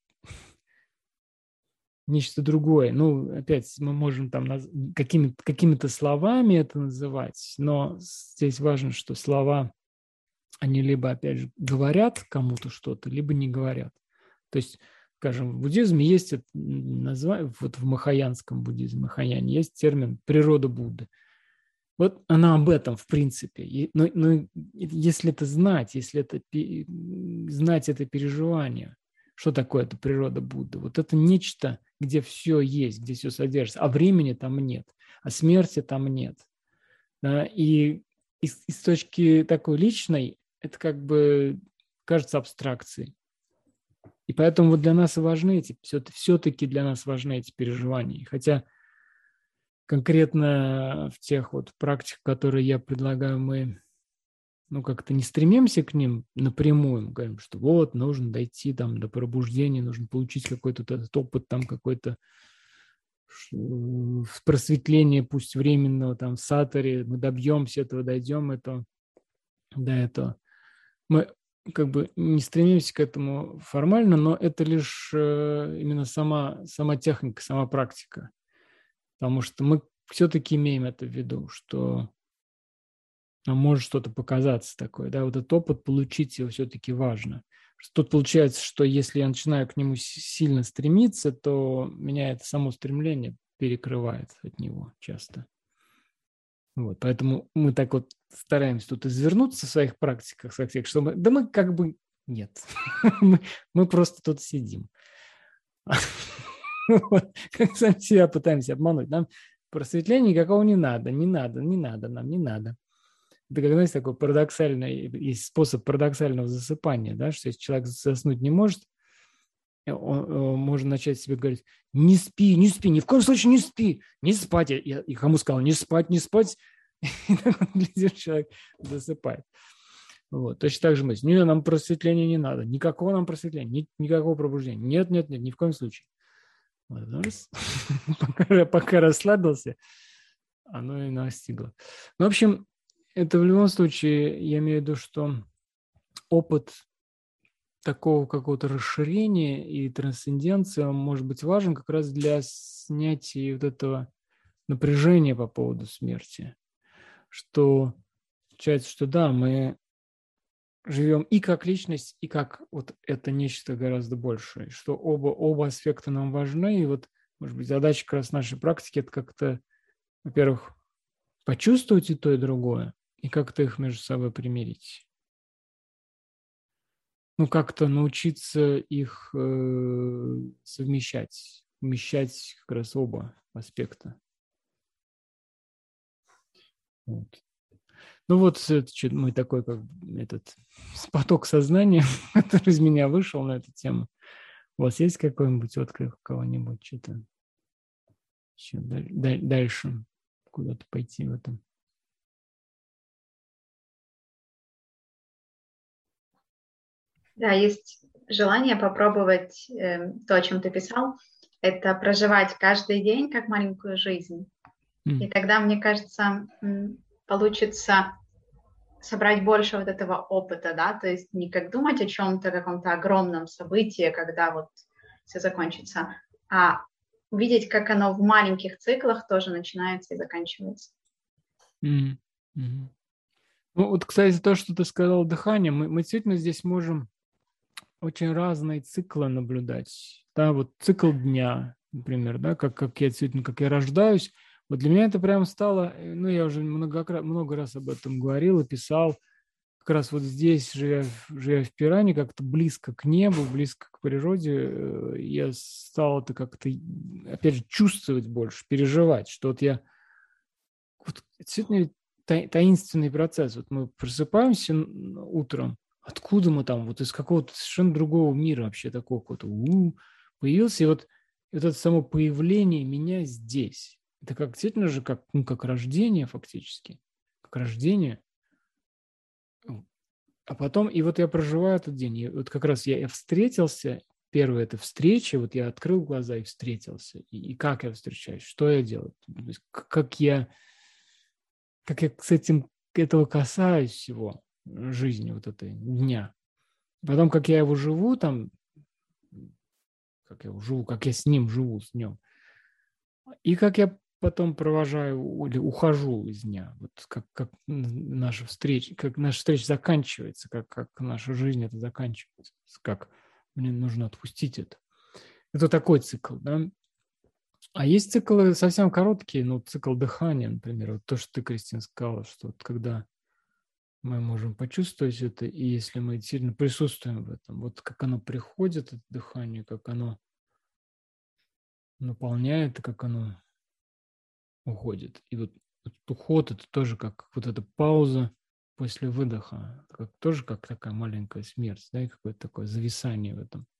нечто другое. Ну, опять мы можем там наз... какими, какими-то словами это называть, но здесь важно, что слова, они либо, опять же, говорят кому-то что-то, либо не говорят. То есть, скажем, в буддизме есть название, вот в махаянском буддизме, махаяне, есть термин «природа Будды». Вот она об этом, в принципе. Но, но если это знать, если это знать это переживание, что такое эта природа Будды, вот это нечто, где все есть, где все содержится, а времени там нет, а смерти там нет. Да? И, и, и с точки такой личной, это как бы кажется абстракцией. И поэтому вот для нас и важны эти, все-таки для нас важны эти переживания. Хотя конкретно в тех вот практиках, которые я предлагаю, мы ну, как-то не стремимся к ним напрямую. Мы говорим, что вот, нужно дойти там до пробуждения, нужно получить какой-то этот опыт, там какой-то просветление, пусть временного, там в сатаре, мы добьемся этого, дойдем это, до этого. Мы как бы не стремимся к этому формально, но это лишь именно сама, сама техника, сама практика. Потому что мы все-таки имеем это в виду, что нам может что-то показаться такое. Да? Вот этот опыт получить его все-таки важно. Тут получается, что если я начинаю к нему сильно стремиться, то меня это само стремление перекрывает от него часто. Вот, поэтому мы так вот стараемся тут извернуться в своих практиках, чтобы да мы как бы нет, мы, мы просто тут сидим. Вот, как сами себя пытаемся обмануть. Нам просветления никакого не надо, не надо, не надо, нам не надо. Это как, знаете, такой парадоксальный, есть способ парадоксального засыпания, да, что если человек заснуть не может, он, он, можно начать себе говорить, не спи, не спи, ни в коем случае не спи, не спать. Я, я кому сказал, не спать, не спать, и так вот, глядишь, человек засыпает. Вот. Точно так же мысль, нет, нам просветления не надо, никакого нам просветления, ни, никакого пробуждения. Нет, нет, нет, ни в коем случае. Вот, пока, пока расслабился, оно и настигло. Ну, в общем, это в любом случае, я имею в виду, что опыт такого какого-то расширения и трансценденции, он может быть важен как раз для снятия вот этого напряжения по поводу смерти. Что получается, что да, мы живем и как личность, и как вот это нечто гораздо большее, что оба, оба аспекта нам важны, и вот, может быть, задача как раз нашей практики – это как-то, во-первых, почувствовать и то, и другое, и как-то их между собой примирить. Ну, как-то научиться их э, совмещать, вмещать как раз оба аспекта. Вот. Ну вот это что, мой такой как этот поток сознания, который из меня вышел на эту тему. У вас есть какой-нибудь отклик у кого-нибудь, что-то еще дальше куда-то пойти в этом? Да, есть желание попробовать э, то, о чем ты писал, это проживать каждый день как маленькую жизнь. Mm. И тогда, мне кажется, получится собрать больше вот этого опыта, да, то есть не как думать о чем-то, каком-то огромном событии, когда вот все закончится, а увидеть, как оно в маленьких циклах тоже начинается и заканчивается. Mm. Mm-hmm. Ну вот, кстати, то, что ты сказал, дыхание, мы, мы действительно здесь можем очень разные циклы наблюдать. Да, вот цикл дня, например, да, как, как я действительно, как я рождаюсь. Вот для меня это прям стало, ну, я уже много, много раз об этом говорил и писал, как раз вот здесь, живя, живя в Пиране, как-то близко к небу, близко к природе, я стал это как-то, опять же, чувствовать больше, переживать, что вот я, вот действительно таинственный процесс. Вот мы просыпаемся утром, откуда мы там, вот из какого-то совершенно другого мира вообще такого какого-то у-у, появился, и вот, и вот это само появление меня здесь. Это как действительно же как, ну, как рождение фактически, как рождение. А потом, и вот я проживаю этот день, и вот как раз я, я встретился, первая это встреча, вот я открыл глаза и встретился, и, и как я встречаюсь, что я делаю, то есть как я, как я с этим, этого касаюсь всего жизни вот этой дня. Потом, как я его живу, там, как я его живу, как я с ним живу, с днем. И как я потом провожаю или ухожу из дня. Вот как, как наша встреча, как наша встреча заканчивается, как, как наша жизнь это заканчивается, как мне нужно отпустить это. Это такой цикл, да. А есть циклы совсем короткие, ну, цикл дыхания, например, вот то, что ты, Кристина, сказала, что вот когда мы можем почувствовать это, и если мы действительно присутствуем в этом, вот как оно приходит, это дыхание, как оно наполняет, и как оно уходит. И вот этот уход, это тоже как вот эта пауза после выдоха, как, тоже как такая маленькая смерть, да, и какое-то такое зависание в этом.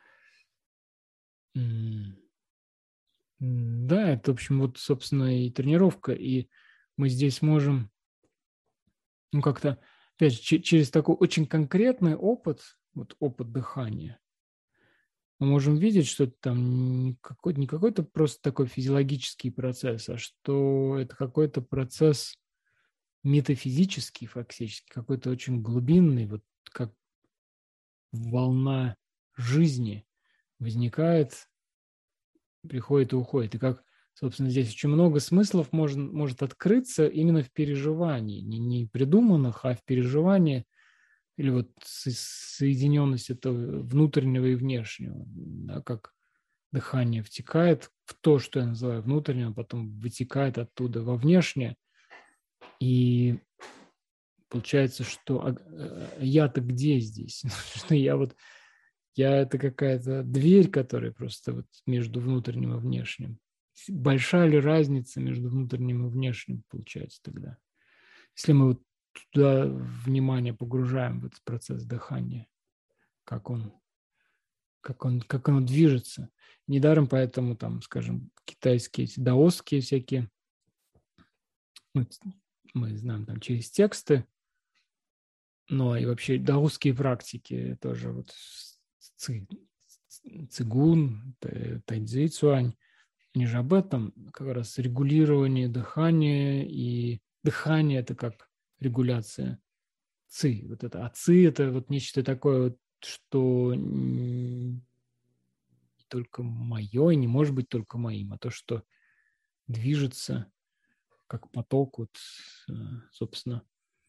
Да, это, в общем, вот, собственно, и тренировка, и мы здесь можем, ну, как-то, опять же, через такой очень конкретный опыт, вот опыт дыхания, мы можем видеть, что это там не какой-то, не какой-то просто такой физиологический процесс, а что это какой-то процесс метафизический, фактически, какой-то очень глубинный, вот как волна жизни возникает, приходит и уходит. И как, собственно, здесь очень много смыслов может, может открыться именно в переживании, не, не придуманных, а в переживании, или вот соединенность этого внутреннего и внешнего, да, как дыхание втекает в то, что я называю внутренним, потом вытекает оттуда во внешнее. И получается, что я-то где здесь? Что я вот, я это какая-то дверь, которая просто вот между внутренним и внешним. Большая ли разница между внутренним и внешним получается тогда? Если мы вот туда внимание погружаем в этот процесс дыхания, как он, как он, как оно движется. Недаром поэтому там, скажем, китайские, эти даосские всякие, ну, мы знаем там через тексты, но и вообще даосские практики тоже вот ци, цигун, тайцзи цюань, они же об этом, как раз регулирование дыхания, и дыхание – это как регуляция ци. Вот это, а ци – это вот нечто такое, вот, что не только мое, и не может быть только моим, а то, что движется как поток, вот, собственно,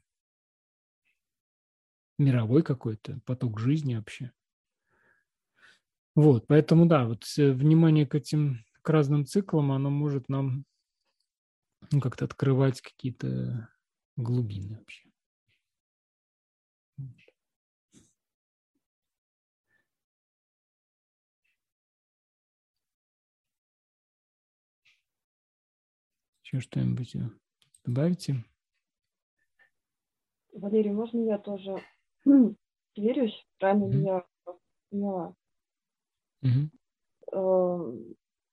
мировой какой-то, поток жизни вообще. Вот, поэтому, да, вот внимание к этим, к разным циклам, оно может нам, ну, как-то открывать какие-то глубины вообще. Еще что-нибудь добавите? Валерий, можно я тоже сверюсь, правильно ли я поняла? Mm-hmm.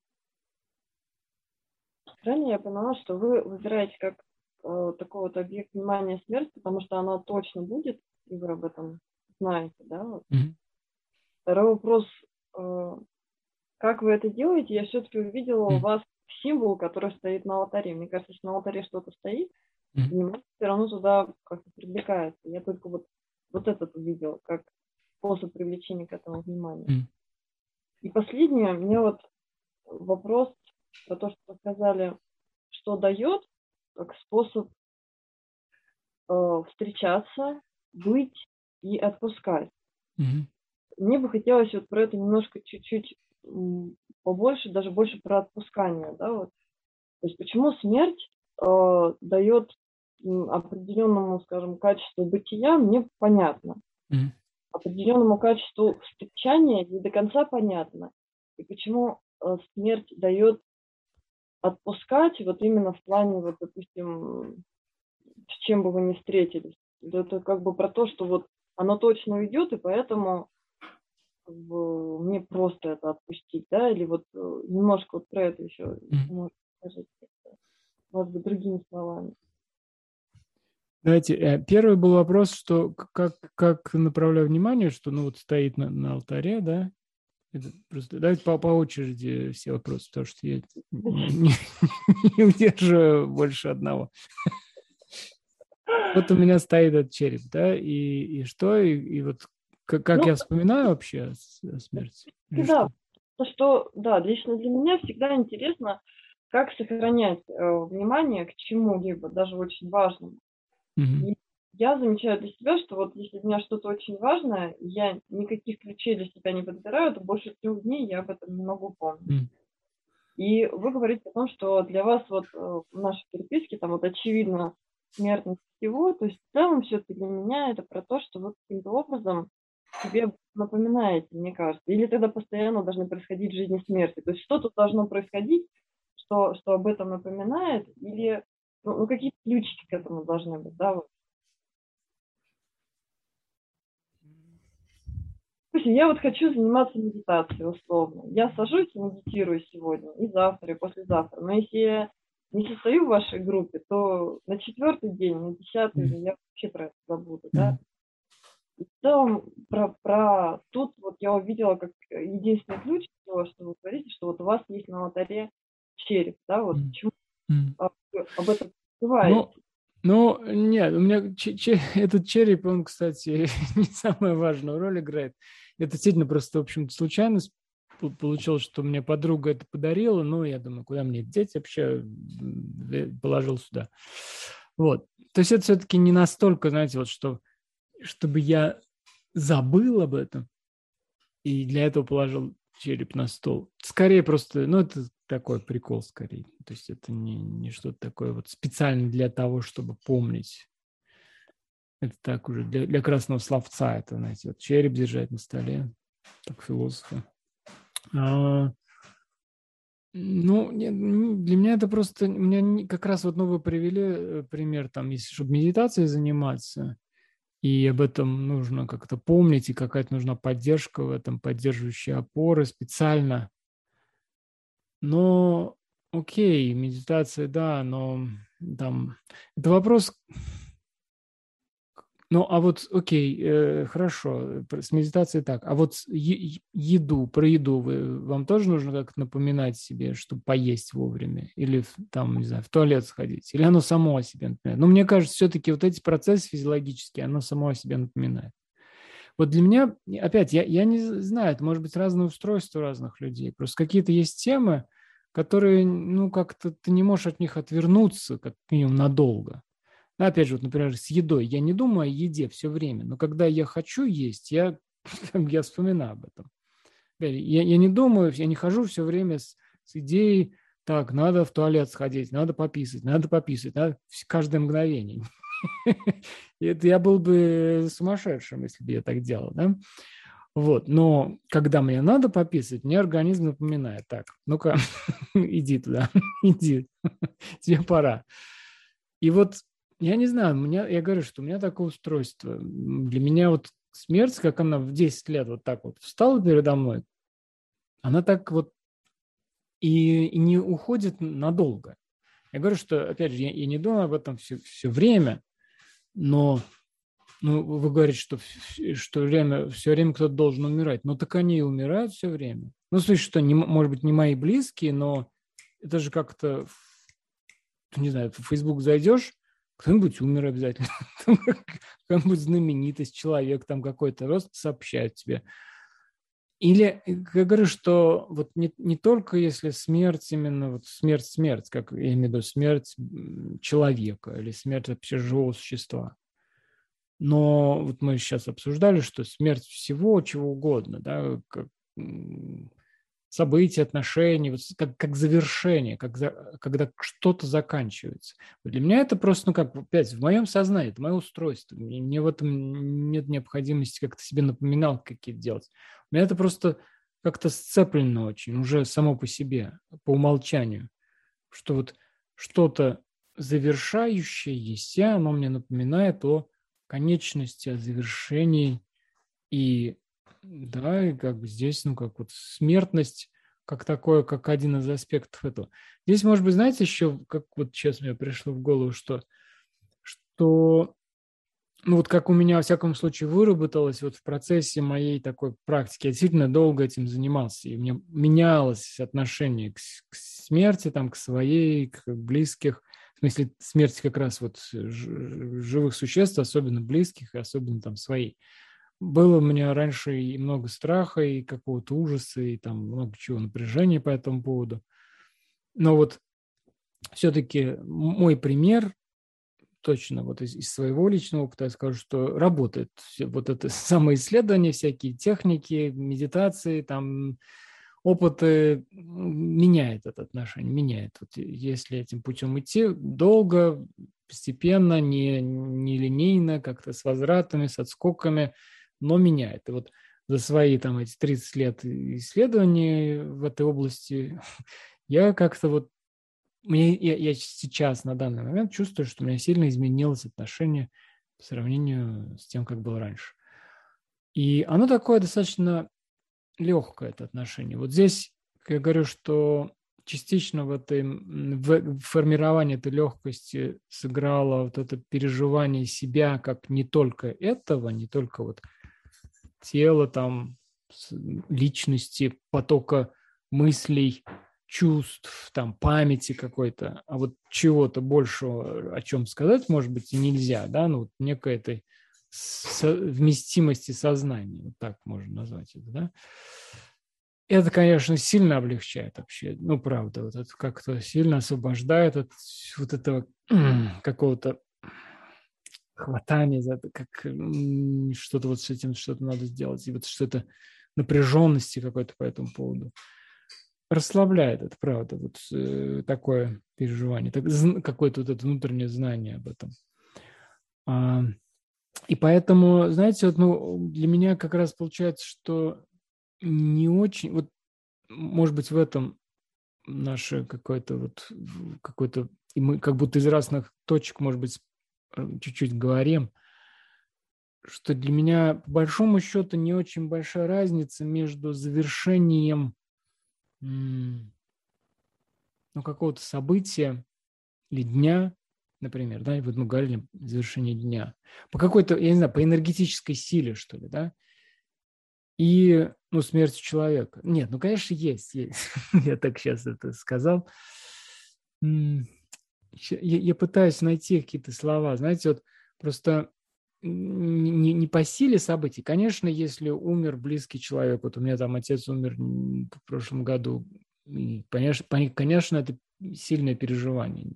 Правильно я поняла, что вы выбираете как э, такой вот объект внимания смерть, потому что она точно будет, и вы об этом знаете, да? Mm-hmm. Второй вопрос, э, как вы это делаете? Я все-таки увидела Mm-hmm. у вас символ, который стоит на алтаре. Мне кажется, если на алтаре что-то стоит, mm-hmm. внимание все равно туда как-то привлекается. Я только вот, вот этот увидела, как способ привлечения к этому внимания. Mm-hmm. И последнее, у меня вот вопрос про то, что вы сказали, что дает как способ э, встречаться, быть и отпускать. Mm-hmm. Мне бы хотелось вот про это немножко чуть-чуть м, побольше, даже больше про отпускание, да, вот. То есть почему смерть э, дает м, определенному, скажем, качеству бытия, мне понятно. Mm-hmm. Определенному качеству встречания не до конца понятно. И почему э, смерть дает отпускать, вот именно в плане, вот, допустим, с чем бы вы ни встретились. Это как бы про то, что вот оно точно уйдет, и поэтому как бы, мне просто это отпустить, да, или вот немножко вот про это еще, Mm-hmm. может, скажите, может быть, другими словами. Давайте, первый был вопрос, что как, как направляю внимание, что ну вот стоит на, на алтаре, да? Это просто, давайте по, по очереди все вопросы, потому что я не, не, не удерживаю больше одного. Вот у меня стоит этот череп, да, и, и что, и, и вот как, как ну, я вспоминаю вообще о смерти? Да, что? что, да, лично для меня всегда интересно, как сохранять э, внимание к чему-либо, даже очень важному. Mm-hmm. И я замечаю для себя, что вот если для меня что-то очень важное, я никаких ключей для себя не подбираю, то больше трех дней я об этом не могу помнить. Mm-hmm. И вы говорите о том, что для вас вот э, в нашей переписке там вот очевидно смертность всего, то есть в целом все-таки для меня это про то, что вы каким-то образом себе напоминаете, мне кажется, или тогда постоянно должны происходить жизнь и смерти, то есть что-то должно происходить, что, что об этом напоминает, или ну, ну, какие-то ключики к этому должны быть, да, вот. Я вот хочу заниматься медитацией условно. Я сажусь и медитирую сегодня, и завтра, и послезавтра. Но если я не состою в вашей группе, то на четвертый день, на десятый mm. я вообще про это забуду, да. Mm. И в целом про, про тут вот я увидела как единственный ключ, что вы говорите, что вот у вас есть на алтаре череп, да, вот mm. почему mm. об, об этом забываете? No. Ну, нет, у меня ч- ч- этот череп, он, кстати, не самую важную роль играет. Это действительно просто, в общем-то, случайность получилось, что мне подруга это подарила, ну, я думаю, куда мне это деть, вообще положил сюда. Вот. То есть это все-таки не настолько, знаете, вот что, чтобы я забыл об этом и для этого положил череп на стол. Скорее просто, ну, это такой прикол скорее. То есть это не, не что-то такое вот специально для того, чтобы помнить. Это так уже для, для красного словца. Это, знаете, вот череп держать на столе. Так философы. А, ну, нет, для меня это просто... У меня как раз вот, ну, вы привели пример, там, если, чтобы медитацией заниматься, и об этом нужно как-то помнить, и какая-то нужна поддержка в этом, поддерживающие опоры специально. Но, окей, медитация, да, но там... Это вопрос... Ну, а вот, окей, э, хорошо, с медитацией так. А вот е- еду, про еду вы, вам тоже нужно как-то напоминать себе, чтобы поесть вовремя? Или в- там, не знаю, в туалет сходить? Или оно само о себе напоминает? Ну, мне кажется, все-таки вот эти процессы физиологические, оно само о себе напоминает. Вот для меня, опять, я, я не знаю, это может быть разное устройство у разных людей. Просто какие-то есть темы, которые, ну, как-то ты не можешь от них отвернуться, как минимум, надолго. Ну, опять же, вот, например, с едой. Я не думаю о еде все время, но когда я хочу есть, я, я вспоминаю об этом. Я, я не думаю, я не хожу все время с, с идеей, так, надо в туалет сходить, надо пописать, надо пописать, надо каждое мгновение. Это я был бы сумасшедшим, если бы я так делал, да? Вот, но когда мне надо пописать, мне организм напоминает, так, ну-ка, иди туда, иди, тебе пора. И вот, я не знаю, у меня, я говорю, что у меня такое устройство. Для меня вот смерть, как она в десять лет вот так вот встала передо мной, она так вот и, и не уходит надолго. Я говорю, что, опять же, я, я не думаю об этом все, все время, но ну, вы говорите, что, что время, все время кто-то должен умирать. Но так они и умирают все время. Ну, в смысле, что, не, может быть, не мои близкие, но это же как-то, не знаю, в Facebook зайдешь, кто-нибудь умер обязательно. Какая-нибудь знаменитость, человек там какой-то рост сообщает тебе. Или, я говорю, что вот не, не только если смерть, именно вот смерть-смерть, как я имею в виду смерть человека или смерть вообще живого существа. Но вот мы сейчас обсуждали, что смерть всего, чего угодно, да, как события, отношения, вот как, как завершение, как за, когда что-то заканчивается. Для меня это просто, ну как, опять, в моем сознании, это мое устройство. Мне, мне в этом нет необходимости как-то себе напоминал какие-то делать. У меня это просто как-то сцеплено очень, уже само по себе, по умолчанию, что вот что-то завершающееся, оно мне напоминает о конечности, о завершении. И да, и как бы здесь, ну, как вот смертность, как такое, как один из аспектов этого. Здесь, может быть, знаете, еще, как вот сейчас мне пришло в голову, что, что ну, вот как у меня, во всяком случае, выработалось вот в процессе моей такой практики, я действительно долго этим занимался, и у меня менялось отношение к, к смерти, там, к своей, к близких, в смысле смерти как раз вот живых существ, особенно близких, и особенно там своей. Было у меня раньше и много страха, и какого-то ужаса, и там много чего, напряжения по этому поводу. Но вот все-таки мой пример, точно вот из, из своего личного опыта я скажу, что работает вот это самоисследование, всякие техники, медитации, там опыты меняет это отношение, меняет. Вот если этим путем идти долго, постепенно, не, не линейно, как-то с возвратами, с отскоками, но меняет. И вот за свои там эти тридцать лет исследований в этой области я как-то вот мне, я, я сейчас на данный момент чувствую, что у меня сильно изменилось отношение по сравнению с тем, как было раньше. И оно такое достаточно легкое, это отношение. Вот здесь я говорю, что частично в, этой, в формировании этой легкости сыграло вот это переживание себя как не только этого, не только вот тела, там, личности, потока мыслей, чувств, там, памяти какой-то, а вот чего-то большего, о чем сказать, может быть, и нельзя, да, ну, вот некой этой вместимости сознания, вот так можно назвать это, да. Это, конечно, сильно облегчает вообще, ну, правда, вот это как-то сильно освобождает от вот этого какого-то хватания за это, как что-то вот с этим что-то надо сделать, и вот что-то напряженности какой-то по этому поводу. Расслабляет, это правда, вот э, такое переживание, так, какое-то вот это внутреннее знание об этом. А, и поэтому, знаете, вот, ну, для меня как раз получается, что не очень, вот, может быть, в этом наше какое-то вот, какое-то, и мы как будто из разных точек, может быть, чуть-чуть говорим, что для меня, по большому счету, не очень большая разница между завершением ну, какого-то события или дня, например, да, и вот мы говорили завершение дня, по какой-то, я не знаю, по энергетической силе, что ли, да, и, ну, смерть человека. Нет, ну, конечно, есть, есть. Я так сейчас это сказал. Я, я пытаюсь найти какие-то слова, знаете, вот просто не, не по силе событий. Конечно, если умер близкий человек, вот у меня там отец умер в прошлом году, и, конечно, конечно, это сильное переживание.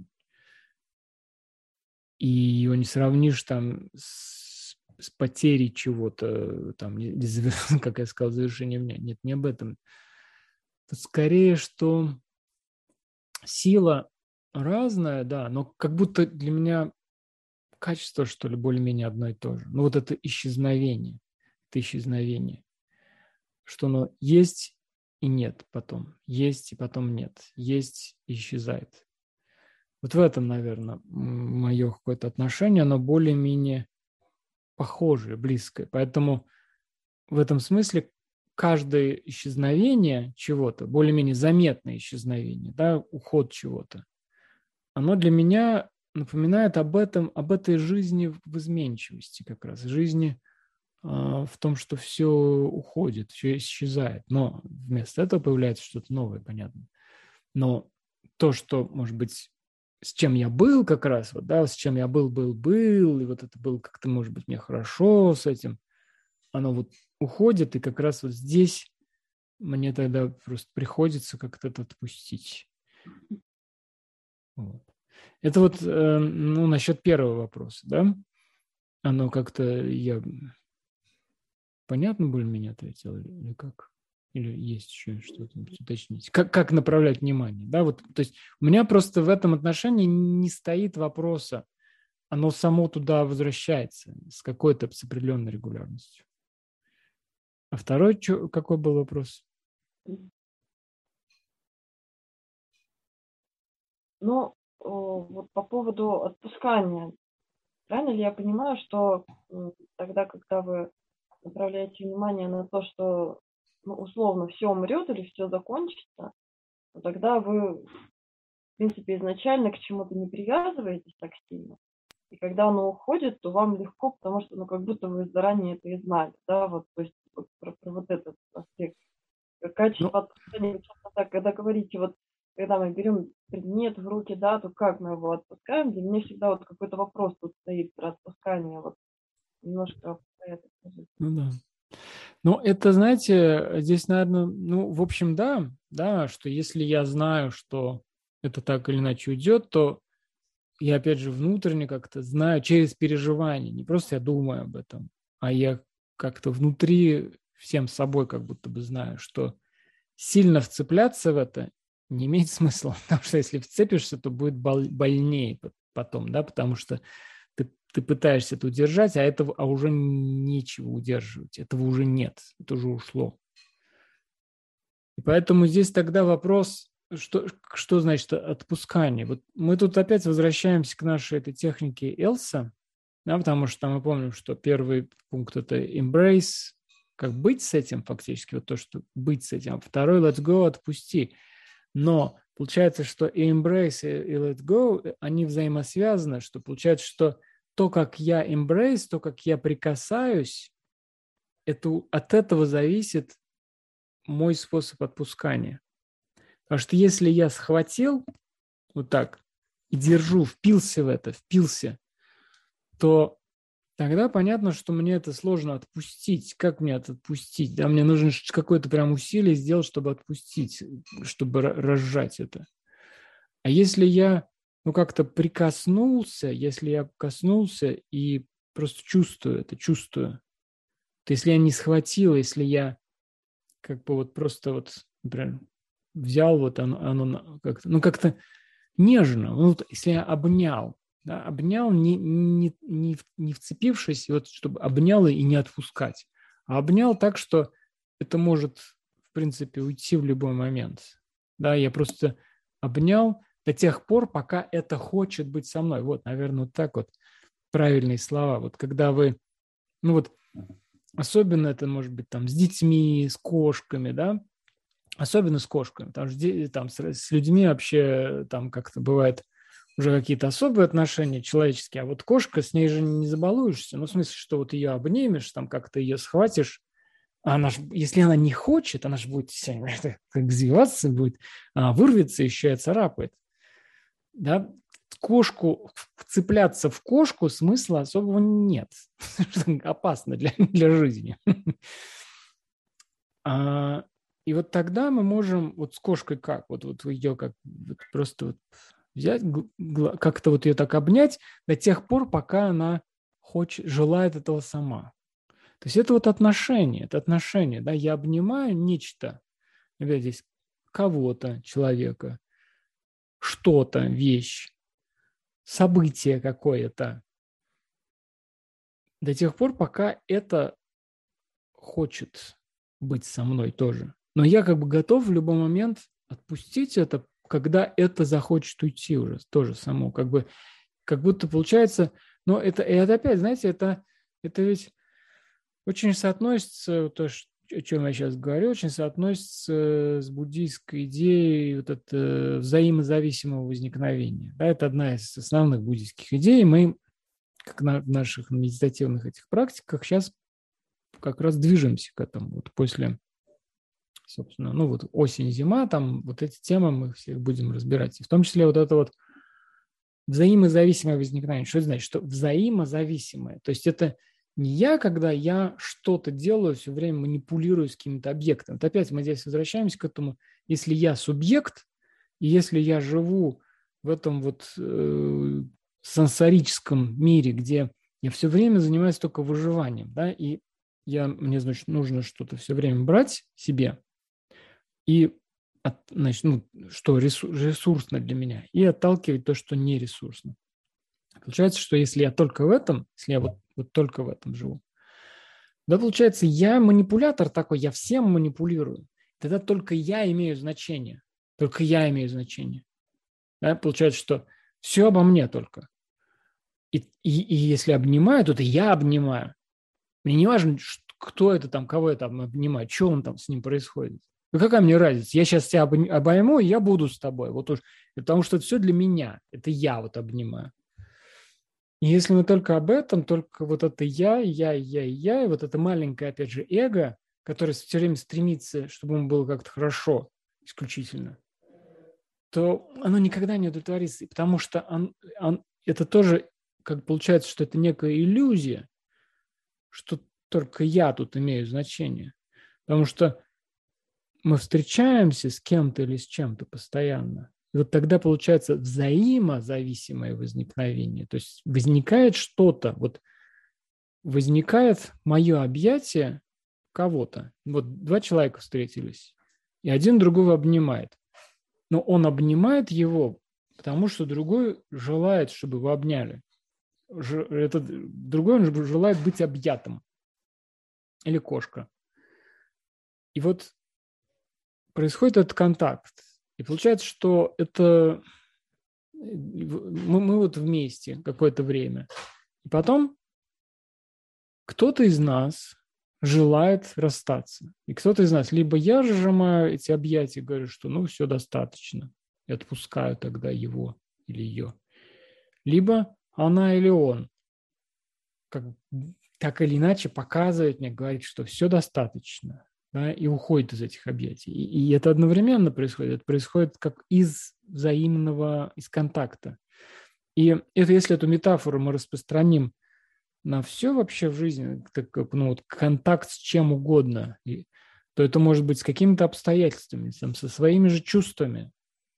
И его не сравнишь там с, с потерей чего-то, там, как я сказал, завершением дня. Нет, не об этом. Тут скорее, что сила разная, да, но как будто для меня качество, что ли, более-менее одно и то же. Ну, вот это исчезновение, это исчезновение, что оно есть и нет потом, есть и потом нет, есть и исчезает. Вот в этом, наверное, мое какое-то отношение, оно более-менее похожее, близкое. Поэтому в этом смысле каждое исчезновение чего-то, более-менее заметное исчезновение, да, уход чего-то, оно для меня напоминает об этом, об этой жизни в изменчивости как раз, жизни э, в том, что все уходит, все исчезает. Но вместо этого появляется что-то новое, понятно. Но то, что, может быть, с чем я был как раз, вот, да, с чем я был, был, был, и вот это было как-то, может быть, мне хорошо с этим, оно вот уходит, и как раз вот здесь мне тогда просто приходится как-то это отпустить. Вот. Это вот, э, ну, насчет первого вопроса, да? Оно как-то, я понятно более-менее ответил или как? Или есть еще что-то уточнить? Как, как направлять внимание, да? Вот, то есть у меня просто в этом отношении не стоит вопроса, оно само туда возвращается с какой-то с определенной регулярностью. А второй, что, какой был вопрос? Ну, вот по поводу отпускания. Правильно ли я понимаю, что тогда, когда вы направляете внимание на то, что, ну, условно все умрет или все закончится, то тогда вы, в принципе, изначально к чему-то не привязываетесь так сильно. И когда оно уходит, то вам легко, потому что, ну, как будто вы заранее это и знали, да, вот, то есть вот, про, про вот этот аспект. Качество ну, отпускания, так, когда говорите, вот, когда мы берем предмет в руки, да, то как мы его отпускаем, для меня всегда вот какой-то вопрос тут стоит про отпускание, вот, немножко про это. Ну да. Ну, это, знаете, здесь, наверное, ну, в общем, да, да, что если я знаю, что это так или иначе уйдет, то я, опять же, внутренне как-то знаю через переживание, не просто я думаю об этом, а я как-то внутри всем собой как будто бы знаю, что сильно вцепляться в это не имеет смысла, потому что если вцепишься, то будет боль- больнее потом, да, потому что ты, ты пытаешься это удержать, а этого а уже нечего удерживать, этого уже нет, это уже ушло. И поэтому здесь тогда вопрос, что, что значит отпускание. Вот мы тут опять возвращаемся к нашей этой технике Элса, да, потому что мы помним, что первый пункт – это embrace, как быть с этим фактически, вот то, что быть с этим, а второй – let's go, отпусти. Но получается, что и embrace, и let go, они взаимосвязаны, что получается, что то, как я embrace, то, как я прикасаюсь, это, от этого зависит мой способ отпускания. Потому что если я схватил вот так и держу, впился в это, впился, то тогда понятно, что мне это сложно отпустить. Как мне это отпустить? Да, мне нужно какое-то прям усилие сделать, чтобы отпустить, чтобы разжать это. А если я ну, как-то прикоснулся, если я коснулся и просто чувствую это, чувствую, то если я не схватил, если я как бы вот просто вот, например, взял вот оно, оно как-то, ну как-то нежно, ну, вот, если я обнял, да, обнял, не, не, не, не вцепившись, вот, чтобы обнял и не отпускать, а обнял так, что это может, в принципе, уйти в любой момент. Да, я просто обнял до тех пор, пока это хочет быть со мной. Вот, наверное, вот так вот правильные слова. Вот когда вы, ну вот, особенно это может быть там с детьми, с кошками, да, особенно с кошками, потому что там с, с людьми вообще там как-то бывает уже какие-то особые отношения человеческие, а вот кошка, с ней же не забалуешься. Ну, в смысле, что вот ее обнимешь, там как-то ее схватишь, а она ж, если она не хочет, она же будет вся, как извиваться будет, а вырвется еще и царапает. Да? Кошку, вцепляться в кошку смысла особого нет. Опасно для, для жизни. А, и вот тогда мы можем вот с кошкой как? Вот, вот ее как вот просто вот взять, как-то вот ее так обнять до тех пор, пока она хочет, желает этого сама. То есть это вот отношение, это отношение, да, я обнимаю нечто, опять здесь кого-то, человека, что-то, вещь, событие какое-то, до тех пор, пока это хочет быть со мной тоже. Но я как бы готов в любой момент отпустить это, когда это захочет уйти уже тоже само, как бы, как будто получается, но это, и это опять, знаете, это, это ведь очень соотносится, то, о чем я сейчас говорю, очень соотносится с буддийской идеей вот это взаимозависимого возникновения. Да, это одна из основных буддийских идей. Мы, как на наших медитативных этих практиках, сейчас как раз движемся к этому. Вот после, собственно, ну вот осень-зима, там вот эти темы мы все будем разбирать. И в том числе вот это вот взаимозависимое возникновение. Что это значит? Что взаимозависимое. То есть это не я, когда я что-то делаю, все время манипулирую с каким-то объектом. Вот опять мы здесь возвращаемся к этому. Если я субъект, и если я живу в этом вот э, сенсорическом мире, где я все время занимаюсь только выживанием, да, и я, мне, значит, нужно что-то все время брать себе, и, от, значит, ну, что ресурсно для меня, и отталкивать то, что не ресурсно. Получается, что если я только в этом, если я вот, вот только в этом живу, да, получается, я манипулятор такой, я всем манипулирую. Тогда только я имею значение. Только я имею значение. Да, получается, что все обо мне только. И, и, и если обнимаю, то это я обнимаю. Мне не важно, кто это там, кого я там обнимаю, что он там с ним происходит. Ну какая мне разница? Я сейчас тебя обойму, и я буду с тобой. Вот уж, потому что это все для меня. Это я вот обнимаю. И если мы только об этом, только вот это я, я, я, я, и вот это маленькое, опять же, эго, которое все время стремится, чтобы ему было как-то хорошо исключительно, то оно никогда не удовлетворится, потому что он, он, это тоже, как получается, что это некая иллюзия, что только я тут имею значение. Потому что мы встречаемся с кем-то или с чем-то постоянно, и вот тогда получается взаимозависимое возникновение. То есть возникает что-то, вот возникает мое объятие кого-то. Вот два человека встретились, и один другого обнимает. Но он обнимает его, потому что другой желает, чтобы его обняли. Этот другой он желает быть объятым. Или кошка. И вот происходит этот контакт. И получается, что это мы, мы вот вместе какое-то время. И потом кто-то из нас желает расстаться. И кто-то из нас, либо я сжимаю эти объятия и говорю, что ну все достаточно, и отпускаю тогда его или ее. Либо она или он как, так или иначе показывает мне, говорит, что все достаточно. Да, и уходит из этих объятий. И, и это одновременно происходит. Это происходит как из взаимного, из контакта. И это, если эту метафору мы распространим на все вообще в жизни, так, ну, вот, контакт с чем угодно, и, то это может быть с какими-то обстоятельствами, там, со своими же чувствами,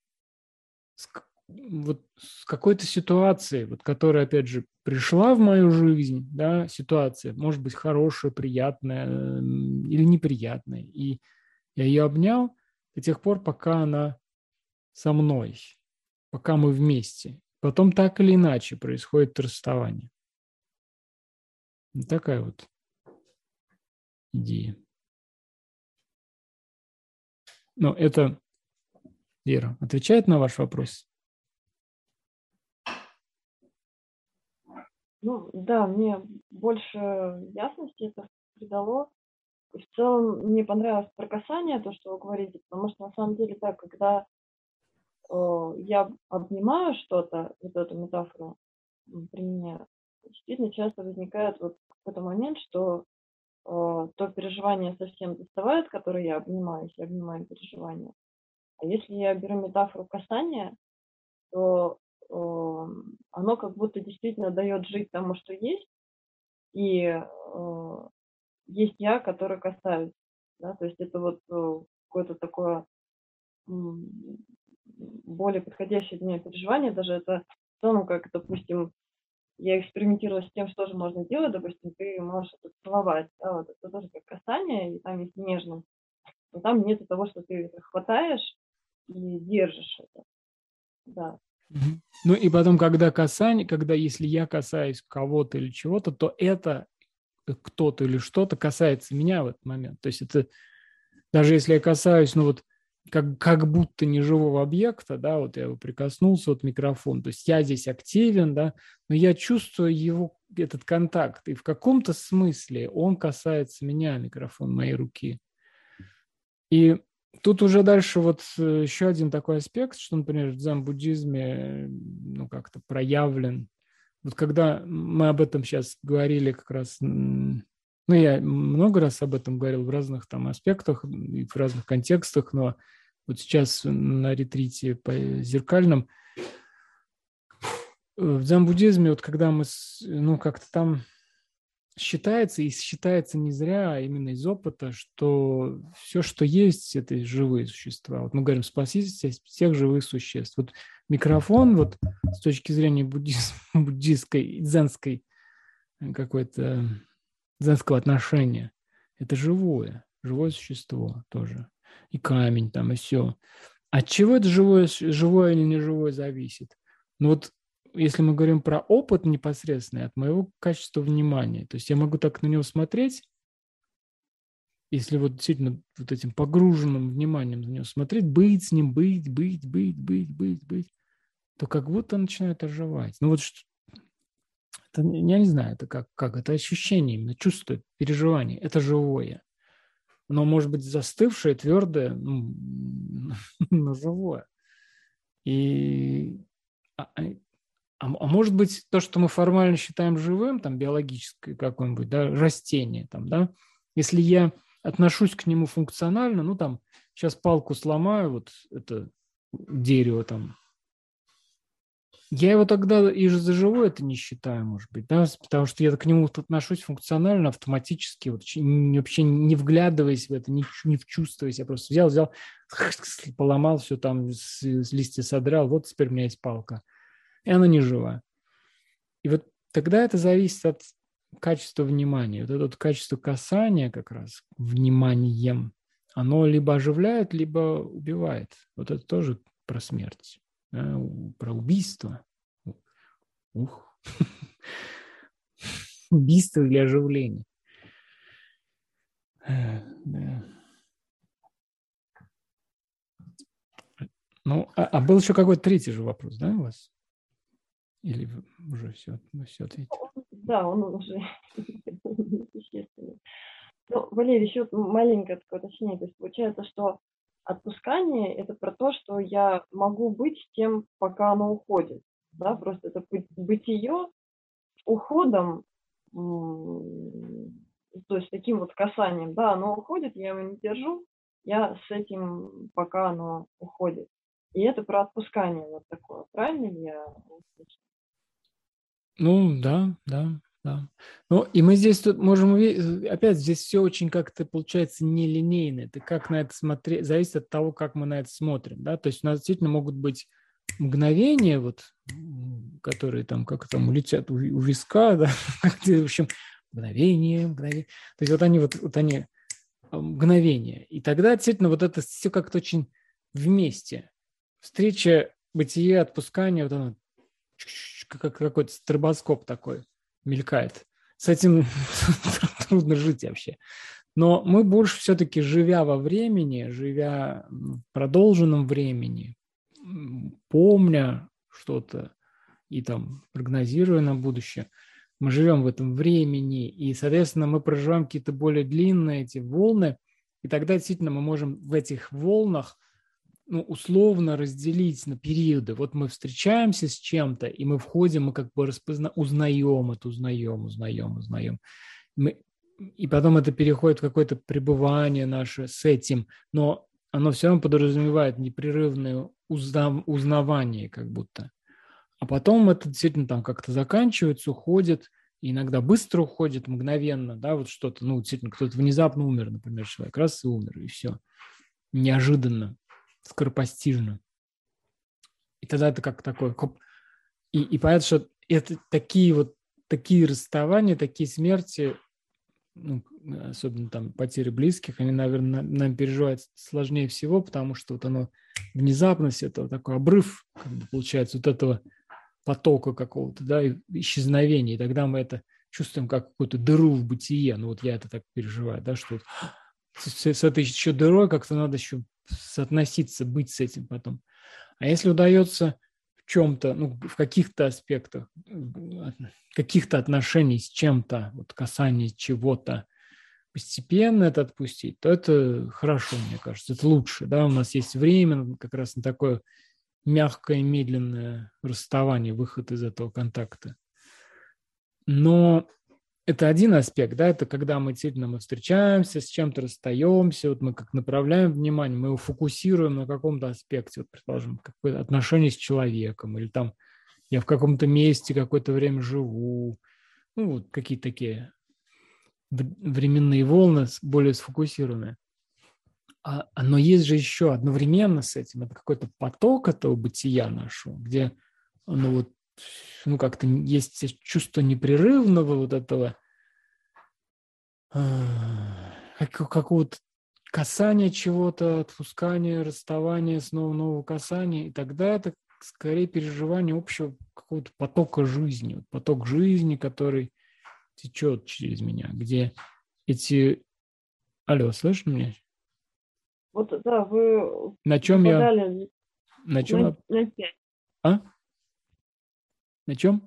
с, вот, с какой-то ситуацией, вот, которая, опять же, пришла в мою жизнь, да, ситуация, может быть, хорошая, приятная или неприятная, и я ее обнял до тех пор, пока она со мной, пока мы вместе. Потом так или иначе происходит расставание. Вот такая вот идея. Но это, Вера, отвечает на ваш вопрос? Ну, да, мне больше ясности это придало. И в целом мне понравилось про касание, то, что вы говорите, потому что на самом деле так, когда э, я обнимаю что-то, вот эту метафору м, применяю, действительно часто возникает вот какой-то момент, что э, то переживание совсем доставает, которое я обнимаюсь, я обнимаю переживание. А если я беру метафору касания, то э, оно как будто действительно дает жить тому, что есть, и э, есть я, который касаюсь. Да? То есть это вот э, какое-то такое м, более подходящее для меня переживание. Даже это в целом, как, допустим, я экспериментировала с тем, что же можно делать. Допустим, ты можешь это целовать. Да? Вот это тоже как касание, и там есть нежность. Но там нет того, что ты это хватаешь и держишь это. Да. Мгм. Ну и потом, когда касание, когда если я касаюсь кого-то или чего-то, то это кто-то или что-то касается меня в этот момент. То есть это даже если я касаюсь, ну вот как, как будто неживого объекта, да, вот я его прикоснулся, вот микрофон, то есть я здесь активен, да, но я чувствую его, этот контакт, и в каком-то смысле он касается меня, микрофон моей руки. И тут уже дальше вот еще один такой аспект, что, например, в дзен-буддизме ну, как-то проявлен. Вот когда мы об этом сейчас говорили как раз, ну, я много раз об этом говорил в разных там аспектах и в разных контекстах, но вот сейчас на ретрите по зеркальным в дзен-буддизме, вот когда мы, ну, как-то там считается, и считается не зря, а именно из опыта, что все, что есть, это живые существа. Вот мы говорим, спасите всех живых существ. Вот микрофон, вот с точки зрения буддизм, буддистской, дзенской какой-то, дзенского отношения, это живое, живое существо тоже. И камень там, и все. От чего это живое, живое или неживое зависит? Ну вот если мы говорим про опыт непосредственный, от моего качества внимания, то есть я могу так на него смотреть, если вот действительно вот этим погруженным вниманием на него смотреть, быть с ним, быть, быть, быть, быть, быть, быть, то как будто начинает оживать. Ну вот что, это, я не знаю, это как, как, это ощущение, именно чувство, переживание, это живое. Оно может быть застывшее, твердое, ну, но живое. И а, А, а может быть, то, что мы формально считаем живым, там, биологическое какое-нибудь, да, растение, там, да, если я отношусь к нему функционально, ну, там, сейчас палку сломаю, вот это дерево там, я его тогда и за живое это не считаю, может быть, да, потому что я к нему отношусь функционально, автоматически, вот, вообще не вглядываясь в это, не, не вчувствуясь, я просто взял, взял, поломал все там, с, с листья содрал, вот теперь у меня есть палка, и она не жива. И вот тогда это зависит от качества внимания. Вот это вот качество касания как раз вниманием, оно либо оживляет, либо убивает. Вот это тоже про смерть, да, про убийство. Ух. Убийство или оживление. Да. Ну, а, а был еще какой-то третий же вопрос, да, у вас? Или уже все, мы все ответили? Да, он уже существенный. Ну, Валерий, еще маленькое такое уточнение. То есть получается, что отпускание – это про то, что я могу быть с тем, пока оно уходит. Да? Просто это бытие уходом, то есть таким вот касанием. Да, оно уходит, я его не держу, я с этим, пока оно уходит. И это про отпускание вот такое. Правильно ли я услышала? Ну, да, да, да. Ну, и мы здесь тут можем увидеть, опять здесь все очень как-то получается нелинейно. Это как на это смотреть, зависит от того, как мы на это смотрим, да. То есть у нас действительно могут быть мгновения, вот, которые там, как там, улетят у, у виска, да, в общем, мгновение, мгновение. То есть вот они, вот, вот они, мгновения. И тогда действительно вот это все как-то очень вместе. Встреча, бытие, отпускание, вот оно как какой-то стробоскоп такой мелькает. С этим трудно жить вообще. Но мы больше все-таки, живя во времени, живя в продолженном времени, помня что-то и там прогнозируя на будущее, мы живем в этом времени, и, соответственно, мы проживаем какие-то более длинные эти волны, и тогда действительно мы можем в этих волнах ну, условно разделить на периоды. Вот мы встречаемся с чем-то, и мы входим, мы как бы распозна... узнаем это, узнаем, узнаем, узнаем. Мы... И потом это переходит в какое-то пребывание наше с этим, но оно все равно подразумевает непрерывное узна... узнавание как будто. А потом это действительно там как-то заканчивается, уходит, и иногда быстро уходит, мгновенно, да, вот что-то, ну, действительно, кто-то внезапно умер, например, человек, раз и умер, и все. Неожиданно, скоропостижно. И тогда это как такое... И, и понятно, что это такие вот, такие расставания, такие смерти, ну, особенно там потери близких, они, наверное, нам переживать сложнее всего, потому что вот оно, внезапность этого, такой обрыв, как бы получается, вот этого потока какого-то, да, исчезновения, и тогда мы это чувствуем как какую-то дыру в бытие, ну вот я это так переживаю, да, что вот с, с этой еще дырой как-то надо еще соотноситься, быть с этим потом. А если удается в чем-то, ну, в каких-то аспектах, каких-то отношений с чем-то, вот касание чего-то, постепенно это отпустить, то это хорошо, мне кажется, это лучше, да, у нас есть время как раз на такое мягкое, медленное расставание, выход из этого контакта. Но это один аспект, да, это когда мы действительно мы встречаемся, с чем-то расстаемся, вот мы как направляем внимание, мы его фокусируем на каком-то аспекте, вот, предположим, какое-то отношение с человеком, или там я в каком-то месте какое-то время живу, ну, вот какие-то такие временные волны более сфокусированные. А, но есть же еще одновременно с этим, это какой-то поток этого бытия нашего, где оно вот, ну, как-то есть чувство непрерывного вот этого какого-то касания чего-то, отпускания, расставания, снова нового касания, и тогда это скорее переживание общего какого-то потока жизни, поток жизни, который течет через меня, где эти... Алло, слышишь меня? Вот, да, вы на чем я... На чем на, на пять. А? На чем?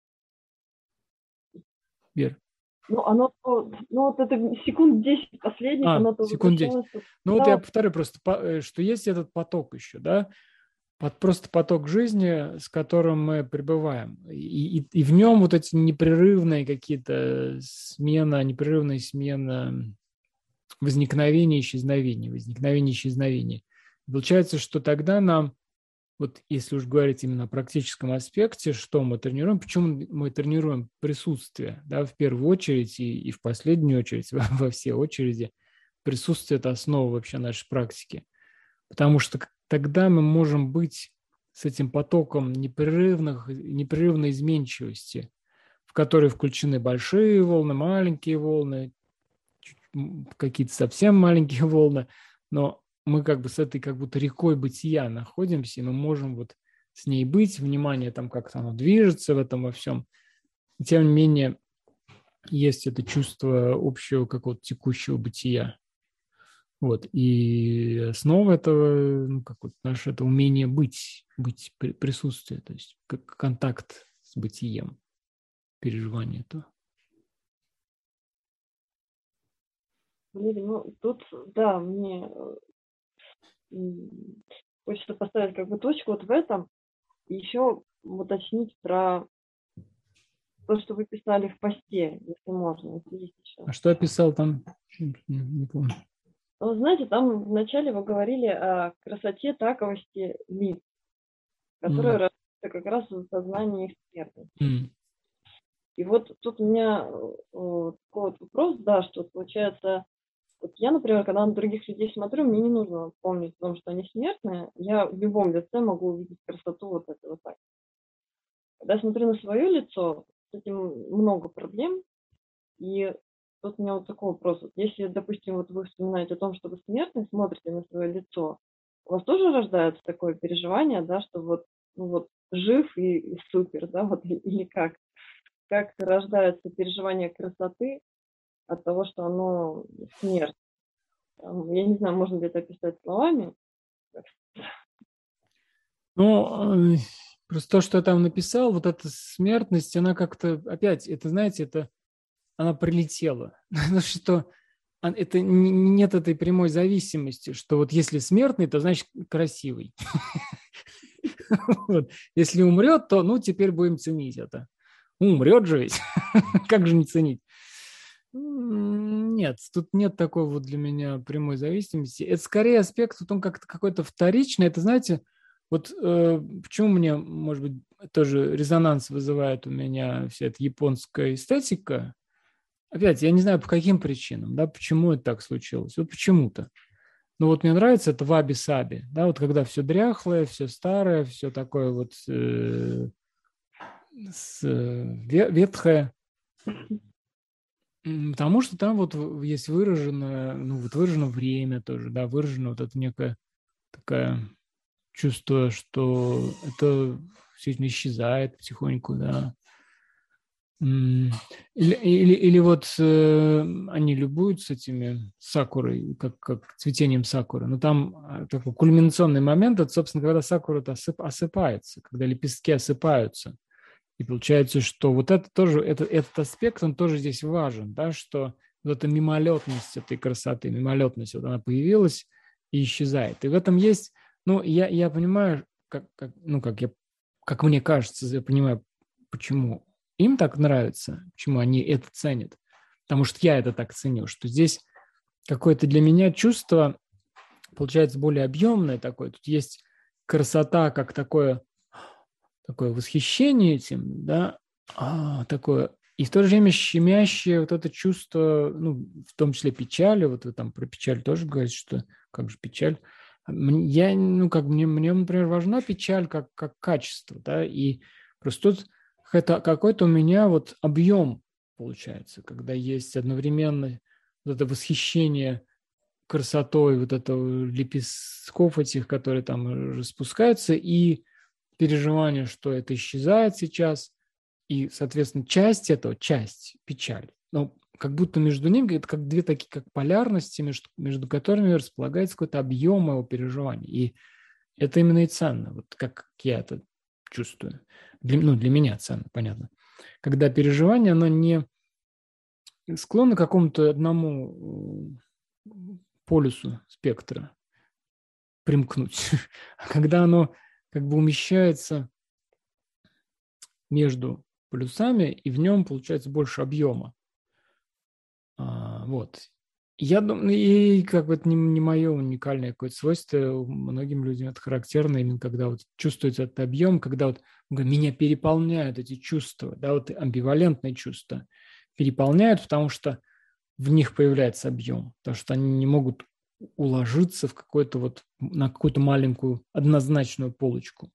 Вер. Ну, оно, ну, вот это секунд десять последних, а, оно то секунд десять. То... Ну, вот я повторю просто, что есть этот поток еще, да, просто поток жизни, с которым мы пребываем. И, и, и в нем вот эти непрерывные какие-то смена, непрерывная смена возникновения, исчезновения, возникновения, исчезновения. Получается, что тогда нам, вот если уж говорить именно о практическом аспекте, что мы тренируем, почему мы тренируем присутствие, да, в первую очередь и, и в последнюю очередь, во, во все очереди, присутствие – это основа вообще нашей практики. Потому что тогда мы можем быть с этим потоком непрерывных, непрерывной изменчивости, в которой включены большие волны, маленькие волны, какие-то совсем маленькие волны, но мы как бы с этой как будто рекой бытия находимся, и мы можем вот с ней быть, внимание там как-то оно движется в этом во всем. И тем не менее, есть это чувство общего какого-то текущего бытия. Вот. И основа этого, ну, как вот наше это умение быть, быть присутствие, то есть как контакт с бытием, переживание этого. Блин, ну тут, да, мне хочется поставить как бы точку вот в этом, и еще уточнить про то, что вы писали в посте, если можно, если есть еще. А что я писал там? Не, не помню. Ну, знаете, там вначале вы говорили о красоте, таковости лиц, которые mm. рождаются как раз в сознании их смертности. Mm. И вот тут у меня вот такой вот вопрос, да, что получается, вот я, например, когда на других людей смотрю, мне не нужно помнить о том, что они смертные, я в любом лице могу увидеть красоту вот этого так. Когда я смотрю на свое лицо, с этим много проблем, и тут у меня вот такой вопрос. Если, допустим, вот вы вспоминаете о том, что вы смертный, смотрите на свое лицо, у вас тоже рождается такое переживание, да, что вот, ну вот жив и, и супер, да, вот или как? Как рождается переживание красоты от того, что оно смерть? Я не знаю, можно ли это описать словами. Ну, просто то, что я там написал, вот эта смертность, она как-то, опять, это, знаете, это она прилетела. Потому что это нет этой прямой зависимости, что вот если смертный, то значит красивый. Вот. Если умрет, то ну теперь будем ценить это. Умрет же ведь. Как же не ценить? Нет, тут нет такой вот для меня прямой зависимости. Это скорее аспект, вот он как-то какой-то вторичный. Это, знаете, вот э, почему мне, может быть, тоже резонанс вызывает у меня вся эта японская эстетика. Опять, я не знаю, по каким причинам, да, почему это так случилось. Вот почему-то. Ну вот мне нравится это ваби-саби, да, вот когда все дряхлое, все старое, все такое вот э, с, э, ветхое. Потому что там вот есть выраженное, ну вот выражено время тоже, да, выражено вот это некое такое чувство, что это все исчезает потихоньку, да. Или, или, или вот э, они любуются этими сакурой, как, как цветением сакуры, но там такой кульминационный момент, это, собственно, когда сакура осып, осыпается, когда лепестки осыпаются. И получается, что вот это тоже, это, этот аспект, он тоже здесь важен, да, что вот эта мимолетность этой красоты, мимолетность, вот она появилась и исчезает. И в этом есть, ну, я, я понимаю, как, как, ну, как, я, как мне кажется, я понимаю, почему им так нравится, почему они это ценят. Потому что я это так ценю, что здесь какое-то для меня чувство, получается, более объемное такое. Тут есть красота, как такое... такое восхищение этим, да, а, такое, и в то же время щемящее вот это чувство, ну, в том числе печали, вот вы там про печаль тоже говорите, что как же печаль. Я, ну, как мне, мне, например, важна печаль как, как качество, да, и просто тут это какой-то у меня вот объем получается, когда есть одновременно вот это восхищение красотой вот этого лепестков этих, которые там распускаются, и переживание, что это исчезает сейчас, и, соответственно, часть этого, часть, печаль. Но как будто между ними, это как две такие, как полярности, между, между которыми располагается какой-то объем его переживаний. И это именно и ценно, вот как я это чувствую. Для, ну, для меня ценно, понятно. Когда переживание, оно не склонно к какому-то одному полюсу спектра примкнуть, а когда оно как бы умещается между полюсами, и в нем получается больше объема. А, вот. Я думаю, и как бы это не, не мое уникальное какое-то свойство, многим людям это характерно, именно когда вот чувствуется этот объем, когда вот меня переполняют эти чувства, да, вот амбивалентные чувства переполняют, потому что в них появляется объем, потому что они не могут уложиться в какой-то вот, на какую-то маленькую однозначную полочку.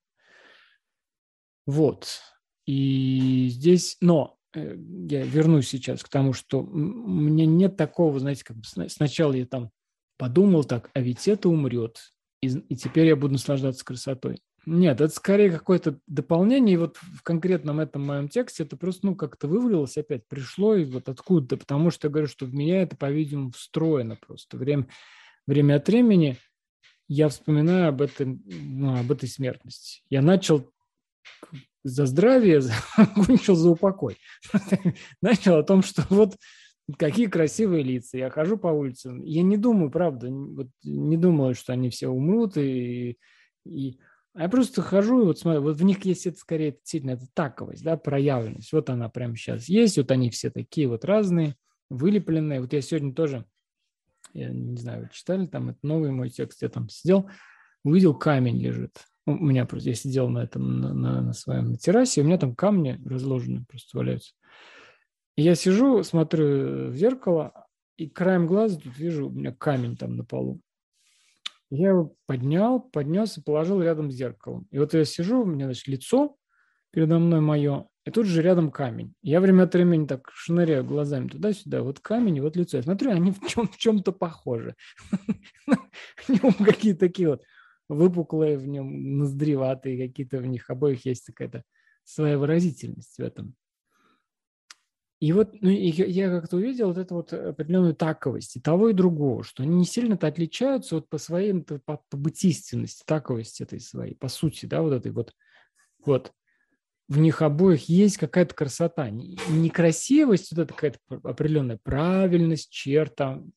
Вот. И здесь, но я вернусь сейчас к тому, что у меня нет такого, знаете, как бы сначала я там подумал так, а ведь это умрет, и, и теперь я буду наслаждаться красотой. Нет, это скорее какое-то дополнение, и вот в конкретном этом моем тексте это просто, ну, как-то вывалилось опять, пришло, и вот откуда-то, потому что я говорю, что в меня это, по-видимому, встроено просто. Время, время от времени я вспоминаю об, этом, ну, об этой смертности. Я начал за здравие, закончил за упокой. Начал о том, что вот какие красивые лица. Я хожу по улицам. Я не думаю, правда, вот не думаю, что они все умрут. И, и... А я просто хожу и вот смотрю, вот в них есть это скорее действительно это таковость, да, проявленность. Вот она прямо сейчас есть. Вот они все такие вот разные, вылепленные. Вот я сегодня тоже, я не знаю, вы читали, там это новый мой текст, я там сидел, увидел, камень лежит. У меня просто, я сидел на этом, на, на, на своем на террасе, и у меня там камни разложены, просто валяются. И я сижу, смотрю в зеркало, и краем глаза тут вижу, у меня камень там на полу. Я его поднял, поднес и положил рядом с зеркалом. И вот я сижу, у меня, значит, лицо передо мной мое, и тут же рядом камень. Я время от времени так шныряю глазами туда-сюда, вот камень и вот лицо. Я смотрю, они в, чем, в чем-то похожи. Какие-то такие вот выпуклые в нем, ноздреватые, какие-то в них обоих есть какая-то своя выразительность в этом. И вот ну, и я как-то увидел вот эту вот определенную таковость и того, и другого, что они не сильно-то отличаются вот по своей, по, по бытийственности, таковости этой своей, по сути, да, вот этой вот, вот. В них обоих есть какая-то красота, некрасивость, вот это какая-то определенная правильность, черта,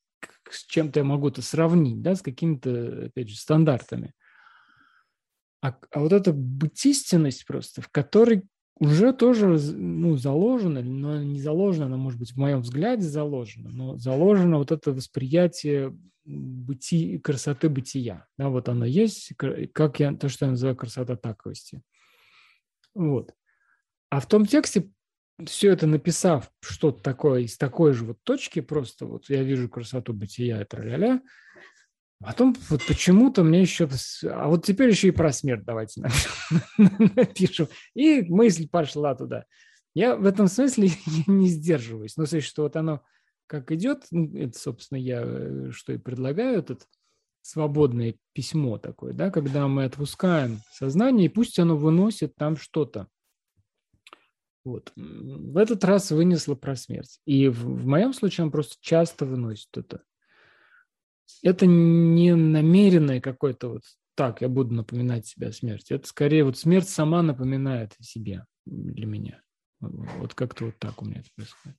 с чем-то я могу это сравнить, да, с какими-то, опять же, стандартами. А, а вот эта бытийственность просто, в которой уже тоже, ну, заложено, но не заложено, она, может быть, в моем взгляде заложена, но заложено вот это восприятие быти, красоты бытия. Да, вот оно есть, как я, то, что я называю красота таковости. Вот. А в том тексте, все это написав что-то такое из такой же вот точки, просто вот я вижу красоту бытия и тра-ля-ля, потом вот почему-то мне еще... А вот теперь еще и про смерть давайте напишем. И мысль пошла туда. Я в этом смысле не сдерживаюсь. Ну, то есть, что вот оно как идет, это, собственно, я что и предлагаю, это свободное письмо такое, да, когда мы отпускаем сознание, и пусть оно выносит там что-то. Вот. В этот раз вынесло про смерть. И в, в моем случае он просто часто выносит это. Это не намеренное какое-то вот так, я буду напоминать себе о смерти. Это скорее вот смерть сама напоминает о себе для меня. Вот как-то вот так у меня это происходит.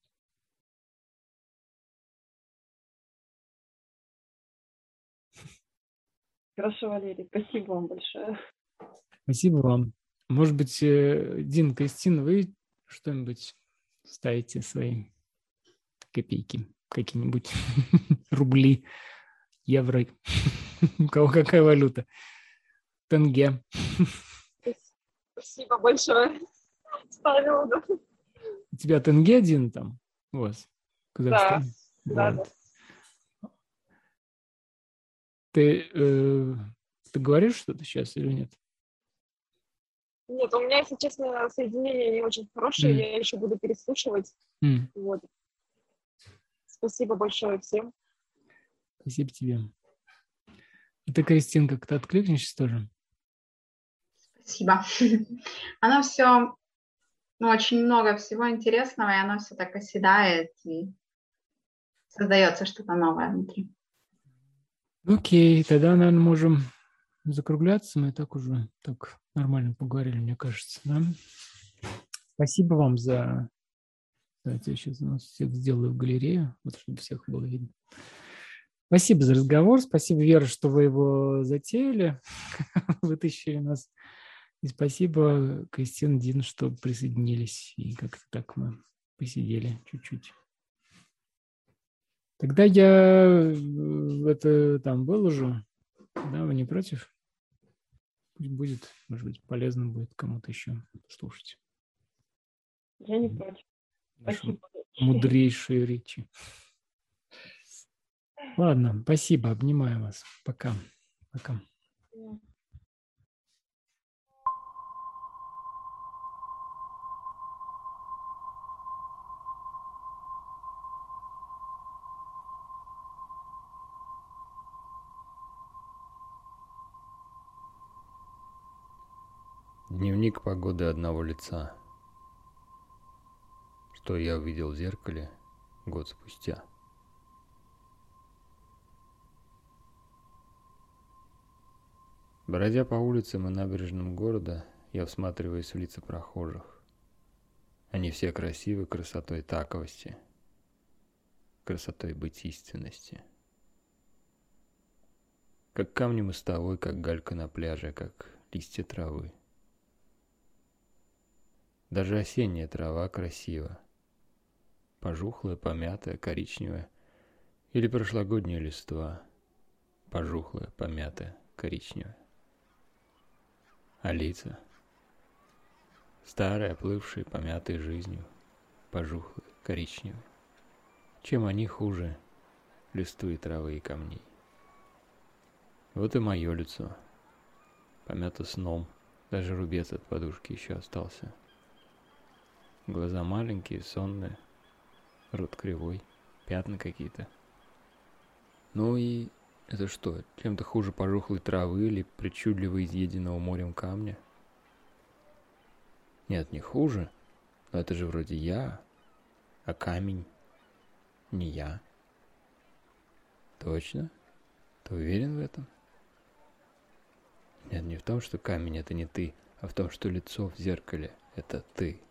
Хорошо, Валерий, спасибо вам большое. Спасибо вам. Может быть, Дин, Кристина, вы что-нибудь ставите свои копейки, какие-нибудь рубли, евро, у кого какая валюта, тенге. Спасибо большое. Ставила. У тебя тенге один там у вас в Казахстане? Да, да, да. Ты, э, ты говоришь что-то сейчас или нет? Нет, у меня, если честно, соединение не очень хорошее, mm. я еще буду переслушивать. Mm. Вот. Спасибо большое всем. Спасибо тебе. И ты, Кристинка, как-то откликнешься тоже? Спасибо. Оно все, ну, очень много всего интересного, и оно все так оседает, и создается что-то новое внутри. Окей, тогда, наверное, можем закругляться. Мы так уже так нормально поговорили, мне кажется. Да? Спасибо вам за... Давайте я сейчас у нас всех сделаю в галерею, вот, чтобы всех было видно. Спасибо за разговор. Спасибо, Вера, что вы его затеяли, вытащили нас. И спасибо, Кристина, Дин, что присоединились. И как-то так мы посидели чуть-чуть. Тогда я это там выложу. Да, вы не против? Пусть будет, может быть, полезно будет кому-то еще слушать. Я не против. Спасибо. Мудрейшие речи. Ладно, спасибо, обнимаю вас. Пока. Пока. Дневник погоды одного лица. Что я увидел в зеркале год спустя. Бродя по улицам и набережным города, я всматриваюсь в лица прохожих. Они все красивы красотой таковости, красотой бытийственности. Как камни мостовой, как галька на пляже, как листья травы. Даже осенняя трава красива. Пожухлая, помятая, коричневая. Или прошлогодняя листва. Пожухлая, помятая, коричневая. А лица? Старые, оплывшие, помятые жизнью. Пожухлые, коричневые. Чем они хуже листвы, травы и камней? Вот и мое лицо. Помято сном. Даже рубец от подушки еще остался. Глаза маленькие, сонные, рот кривой, пятна какие-то. Ну и это что, чем-то хуже пожухлой травы или причудливо изъеденного морем камня? Нет, не хуже, но это же вроде я, а камень не я. Точно? Ты уверен в этом? Нет, не в том, что камень — это не ты, а в том, что лицо в зеркале — это ты.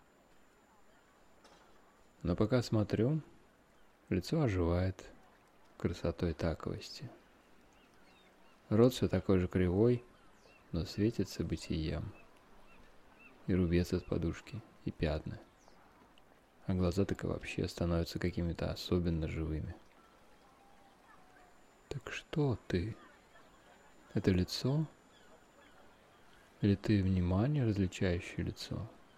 Но пока смотрю, лицо оживает, красотой таковости. Рот все такой же кривой, но светится бытием. И рубец от подушки, и пятна. А глаза так и вообще становятся какими-то особенно живыми. Так что ты? Это лицо? Или ты внимание, различающее лицо?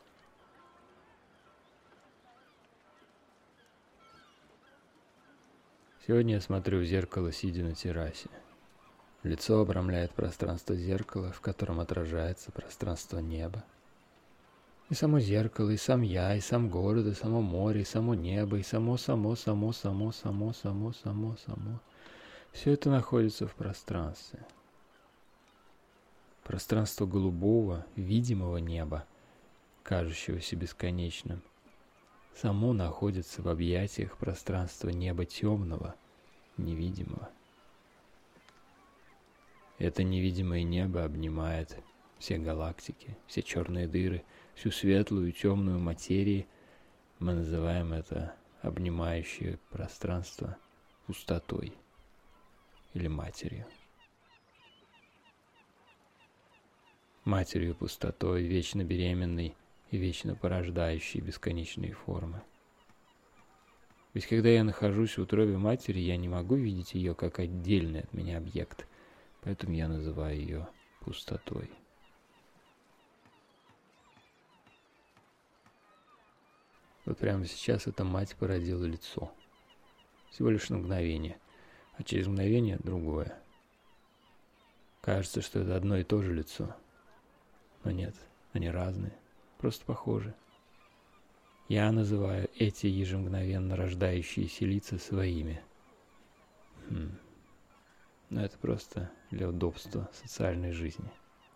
Сегодня я смотрю в зеркало, сидя на террасе. Лицо обрамляет пространство зеркала, в котором отражается пространство неба. И само зеркало, и сам я, и сам город, и само море, и само небо, и само, само, само, само, само, само, само, само. Все это находится в пространстве. Пространство голубого, видимого неба, кажущегося бесконечным, само находится в объятиях пространства неба темного, невидимого. Это невидимое небо обнимает все галактики, все черные дыры, всю светлую и темную материю. Мы называем это обнимающее пространство пустотой или матерью. Матерью пустотой, вечно беременной и вечно порождающей бесконечные формы. Ведь когда я нахожусь в утробе матери, я не могу видеть ее как отдельный от меня объект, поэтому я называю ее пустотой. Вот прямо сейчас эта мать породила лицо. Всего лишь на мгновение, а через мгновение другое. Кажется, что это одно и то же лицо. Но нет, они разные, просто похожи. Я называю эти ежемгновенно рождающиеся лица своими. Хм. Но это просто для удобства социальной жизни.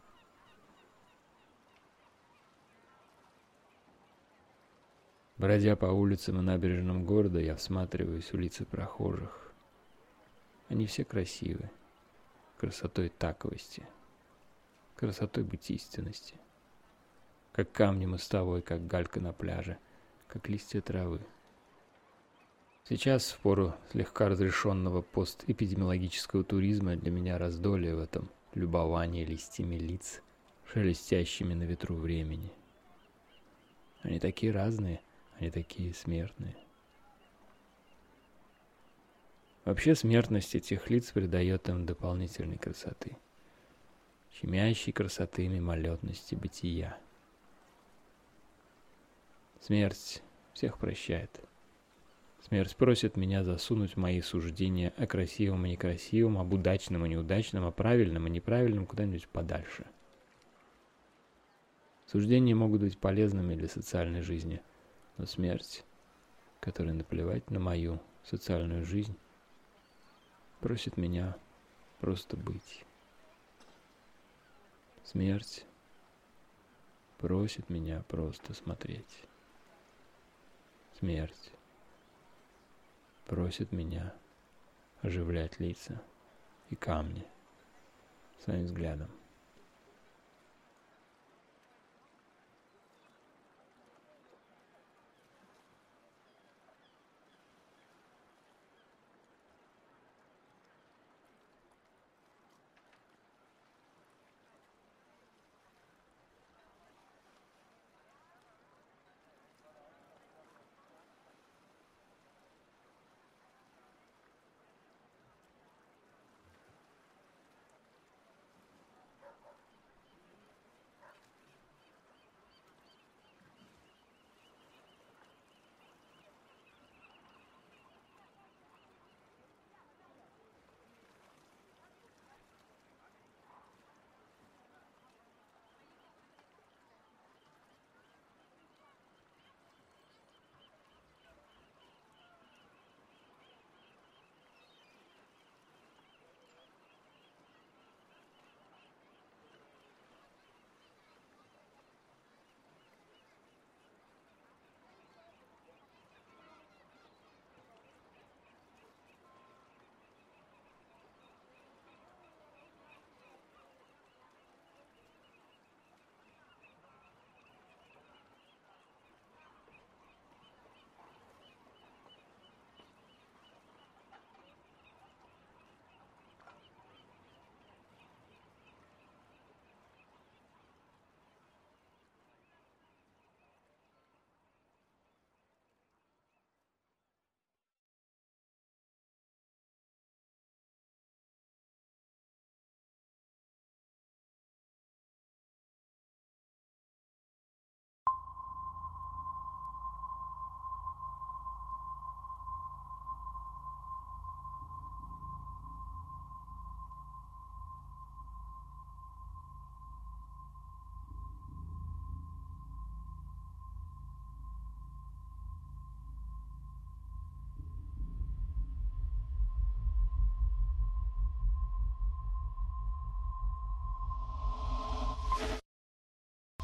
Бродя по улицам и набережным города, я всматриваюсь в лица прохожих. Они все красивы, красотой таковости, красотой быть истинности, как камни мостовой, как галька на пляже, как листья травы. Сейчас, в пору слегка разрешенного постэпидемиологического туризма, для меня раздолье в этом любовании листьями лиц, шелестящими на ветру времени. Они такие разные, они такие смертные. Вообще смертность этих лиц придает им дополнительной красоты, щемящей красоты мимолетности бытия. Смерть всех прощает. Смерть просит меня засунуть мои суждения о красивом и некрасивом, об удачном и неудачном, о правильном и неправильном куда-нибудь подальше. Суждения могут быть полезными для социальной жизни, но смерть, которой наплевать на мою социальную жизнь, просит меня просто быть. Смерть просит меня просто смотреть. Смерть просит меня оживлять лица и камни своим взглядом.